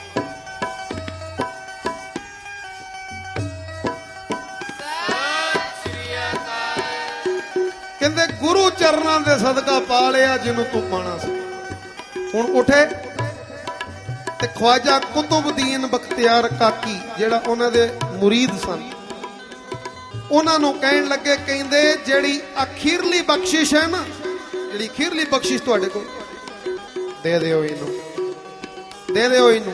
ਕਹਿੰਦੇ ਗੁਰੂ ਚਰਨਾਂ ਦੇ ਸਦਕਾ ਪਾ ਲਿਆ ਜਿਹਨੂੰ ਤੂੰ ਪਾਣਾ ਸੀ। ਹੁਣ ਉਠੇ ਤੇ ਖਵਾਜਾ ਕੁਤੁਬਦੀਨ ਬਖਤਿਆਰ ਕਾਕੀ ਜਿਹੜਾ ਉਹਨਾਂ ਦੇ ਮੁਰੀਦ ਸਨ, ਉਹਨਾਂ ਨੂੰ ਕਹਿਣ ਲੱਗੇ, ਕਹਿੰਦੇ ਜਿਹੜੀ ਅਖੀਰਲੀ ਬਖਸ਼ਿਸ਼ ਹੈ ਨਾ, ਜਿਹੜੀ ਅਖੀਰਲੀ ਬਖਸ਼ਿਸ਼ ਤੁਹਾਡੇ ਕੋਲ, ਦੇ ਦਿਓ ਇਹਨੂੰ, ਦੇ ਦਿਓ ਇਹਨੂੰ।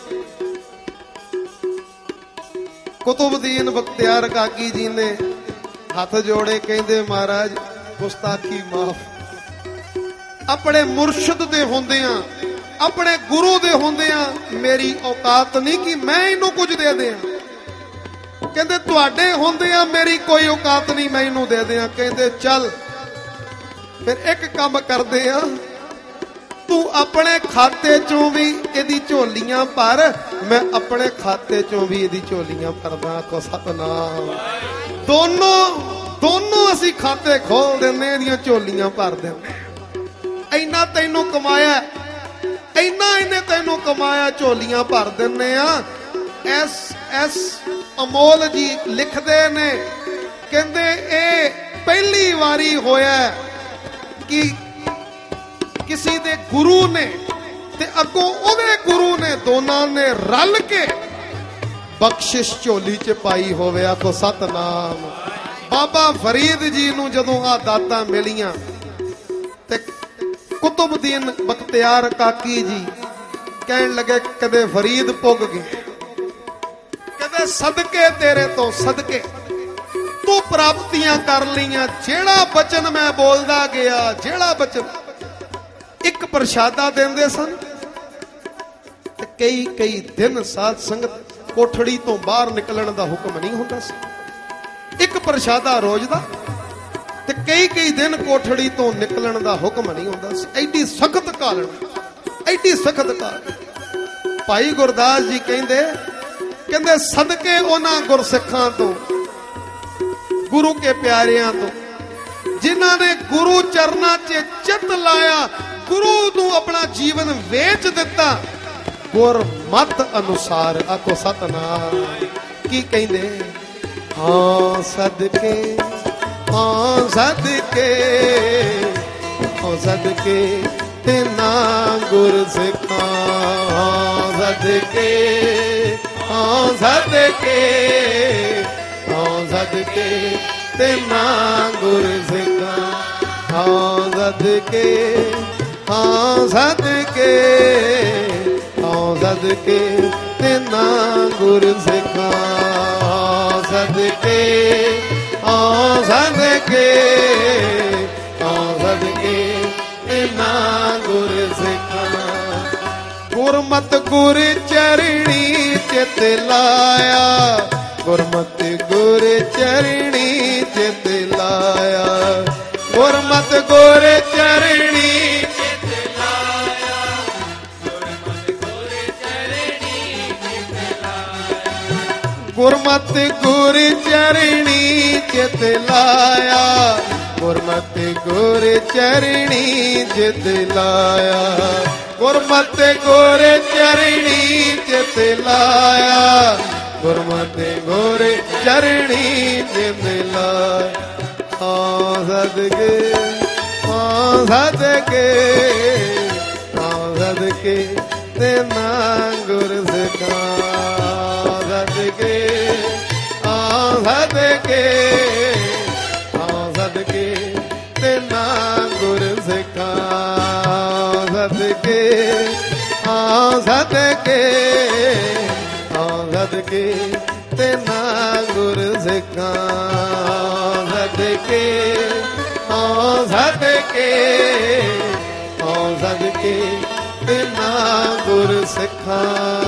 ਕੁਤੁਬਦੀਨ ਬਖਤਿਆਰ ਕਾਕੀ ਜੀ ਨੇ ਹੱਥ ਜੋੜੇ, ਕਹਿੰਦੇ ਮਹਾਰਾਜ ਗੁਸਤਾਖੀ ਮਾਫ। ਆਪਣੇ ਮੁਰਸ਼ਿਦ ਦੇ ਹੁੰਦਿਆਂ, ਆਪਣੇ ਗੁਰੂ ਦੇ ਹੁੰਦਿਆਂ ਮੇਰੀ ਔਕਾਤ ਨਹੀਂ ਕਿ ਮੈਂ ਇਹਨੂੰ ਕੁਝ ਦੇ ਦਿਆਂ। ਕਹਿੰਦੇ ਤੁਹਾਡੇ ਹੁੰਦਿਆਂ ਮੇਰੀ ਕੋਈ ਔਕਾਤ ਨਹੀਂ ਮੈਂ ਇਹਨੂੰ ਦੇ ਦਿਆਂ। ਕਹਿੰਦੇ ਚੱਲ ਫਿਰ ਇੱਕ ਕੰਮ ਕਰਦੇ ਆ, ਤੂੰ ਆਪਣੇ ਖਾਤੇ ਚੋਂ ਵੀ ਇਹਦੀ ਝੋਲੀਆਂ ਭਰ, ਮੈਂ ਆਪਣੇ ਖਾਤੇ ਚੋਂ ਵੀ ਇਹਦੀ ਝੋਲੀਆਂ ਭਰਦਾ। ਕੋ ਸਤਨਾਮ। ਦੋਨੋਂ ਦੋਨੋਂ ਅਸੀਂ ਖਾਤੇ ਖੋਲ ਦਿੰਦੇ, ਇਹਦੀਆਂ ਝੋਲੀਆਂ ਭਰ ਦਿੰਦੇ। ਇੰਨਾ ਤੈਨੂੰ ਕਮਾਇਆ, ਇੰਨਾ ਇਹਨੇ ਤੈਨੂੰ ਕਮਾਇਆ, ਝੋਲੀਆਂ ਭਰ ਦਿੰਦੇ ਆ। ਐਸ ਐਸ ਅਮੋਲ ਜੀ ਲਿਖਦੇ ਨੇ, ਕਹਿੰਦੇ ਇਹ ਪਹਿਲੀ ਵਾਰੀ ਹੋਇਆ ਕਿ ਕਿਸੇ ਦੇ ਗੁਰੂ ਨੇ ਤੇ ਅੱਗੋਂ ਉਹਦੇ ਗੁਰੂ ਨੇ, ਦੋਨਾਂ ਨੇ ਰਲ ਕੇ ਬਖਸ਼ਿਸ਼ ਝੋਲੀ 'ਚ ਪਾਈ ਹੋਵੇ। ਆਖੋ ਸਤਨਾਮ। ਬਾਬਾ ਫਰੀਦ ਜੀ ਨੂੰ ਜਦੋਂ ਆ ਦਾਤਾਂ ਮਿਲੀਆਂ ਤੇ ਕੁਤੁਬਦੀਨ ਬਖਤਿਆਰ ਕਾਕੀ ਜੀ ਕਹਿਣ ਲੱਗੇ, ਕਦੇ ਫਰੀਦ ਪੁੱਗ ਗਏ, ਕਦੇ ਸਦਕੇ ਤੇਰੇ ਤੋਂ ਸਦਕੇ ਤੂੰ ਪ੍ਰਾਪਤੀਆਂ ਕਰ ਲਈਆਂ। ਜਿਹੜਾ ਬਚਨ ਮੈਂ ਬੋਲਦਾ ਗਿਆ, ਜਿਹੜਾ ਬਚਨ, ਇੱਕ ਪ੍ਰਸ਼ਾਦਾ ਦਿੰਦੇ ਸਨ ਤੇ ਕਈ ਕਈ ਦਿਨ ਸਾਧ ਸੰਗਤ ਕੋਠੜੀ ਤੋਂ ਬਾਹਰ ਨਿਕਲਣ ਦਾ ਹੁਕਮ ਨਹੀਂ ਹੁੰਦਾ ਸੀ। ਇੱਕ ਪ੍ਰਸ਼ਾਦਾ ਰੋਜ਼ ਦਾ ਤੇ ਕਈ ਕਈ ਦਿਨ ਕੋਠੜੀ ਤੋਂ ਨਿਕਲਣ ਦਾ ਹੁਕਮ ਨਹੀਂ ਹੁੰਦਾ ਸੀ। ਐਡੀ ਸਖਤ ਕਾਲਣ, ਐਡੀ ਸਖਤ ਕਾਲਣ। ਭਾਈ ਗੁਰਦਾਸ ਜੀ ਕਹਿੰਦੇ, ਕਹਿੰਦੇ ਸਦਕੇ ਉਹਨਾਂ ਗੁਰਸਿੱਖਾਂ ਤੋਂ, ਗੁਰੂ ਕੇ ਪਿਆਰਿਆਂ ਤੋਂ, ਜਿਨ੍ਹਾਂ ਨੇ ਗੁਰੂ ਚਰਨਾਂ 'ਚ ਚਿੱਤ ਲਾਇਆ, ਗੁਰੂ ਨੂੰ ਆਪਣਾ ਜੀਵਨ ਵੇਚ ਦਿੱਤਾ ਗੁਰਮਤਿ ਅਨੁਸਾਰ। ਆਖੋ ਸਤਨਾਮ। ਕੀ ਕਹਿੰਦੇ? ਹਾਂ ਸਦਕੇ, ਹਾਂ ਸਦਕੇ, ਹਾਂ ਸਦਕੇ ਤਿਨਾ ਗੁਰ ਸਿੱਖਾਂ। ਹਾਂ ਸਦਕੇ, ਹਾਂ ਸਦਕੇ, ਹਾਂ ਸਦਕੇ ਤਿਨਾ ਗੁਰ ਸਿੱਖਾਂ। ਹਾਂ ਸਦਕੇ, ਹਾਂ ਸਦਕੇ, ਹਾਂ ਸਦਕੇ ਤਿਨਾ ਗੁਰ ਸਿੱਖਾਂ। ਹਾਂ ਸਦਕੇ, ਹਾਂ ਸਦਕੇ, ਹਾਂ ਸਦਕੇ ਤਿਨਾ ਗੁਰ ਸਿੱਖਾਂ। ਗੁਰਮਤਿ ਗੁਰ ਚਰਣੀ ਚਿਤ ਲਾਇਆ, ਗੁਰਮਤਿ ਗੁਰ ਚਰਣੀ ਚਿਤ ਲਾਇਆ, ਗੁਰਮਤਿ ਗੁਰ ਚਰਣੀ ਚਿਤ ਲਾਇਆ, ਗੁਰਮਤਿ ਗੁਰ ਚਰਣੀ ਚਿਤ ਲਾਇਆ, ਗੁਰਮਤਿ ਗੁਰ ਚਰਣੀ ਚਿਤ ਲਾਇਆ, ਗੁਰਮਤਿ ਗੁਰ ਚਰਣੀ ਚਿਤ ਲਾਇਆ, ਗੁਰਮਤਿ ਗੁਰ ਚਰਣੀ ਚਿਤ ਲਾਇਆ, ਗੁਰਮਤਿ ਗੁਰ ਚਰਣੀ ਚਿਤ ਲਾਇਆ। ਹਾਂ ਸਦਕੇ, ਹਾਂ ਸਦਕੇ, ਹਾਂ ਸਦਕੇ ਤਿਨਾ ਗੁਰ ਸਿੱਖਾਂ। ਸਦਕੇ, ਹਾਂ ਸਦਕੇ, ਹਾਂ ਸਦਕੇ ਤਿਨਾ ਗੁਰ ਸਿੱਖਾਂ। ਸਦਕੇ, ਹਾਂ ਸਦਕੇ ਓ ਸਦਕੇ ਤੇ ਨਾ ਗੁਰ ਸਿੱਖਾਂ ਸਦਕੇ ਓ ਸਦਕੇ ਓ ਸਦਕੇ ਤੇ ਨਾ ਗੁਰ ਸਿੱਖਾਂ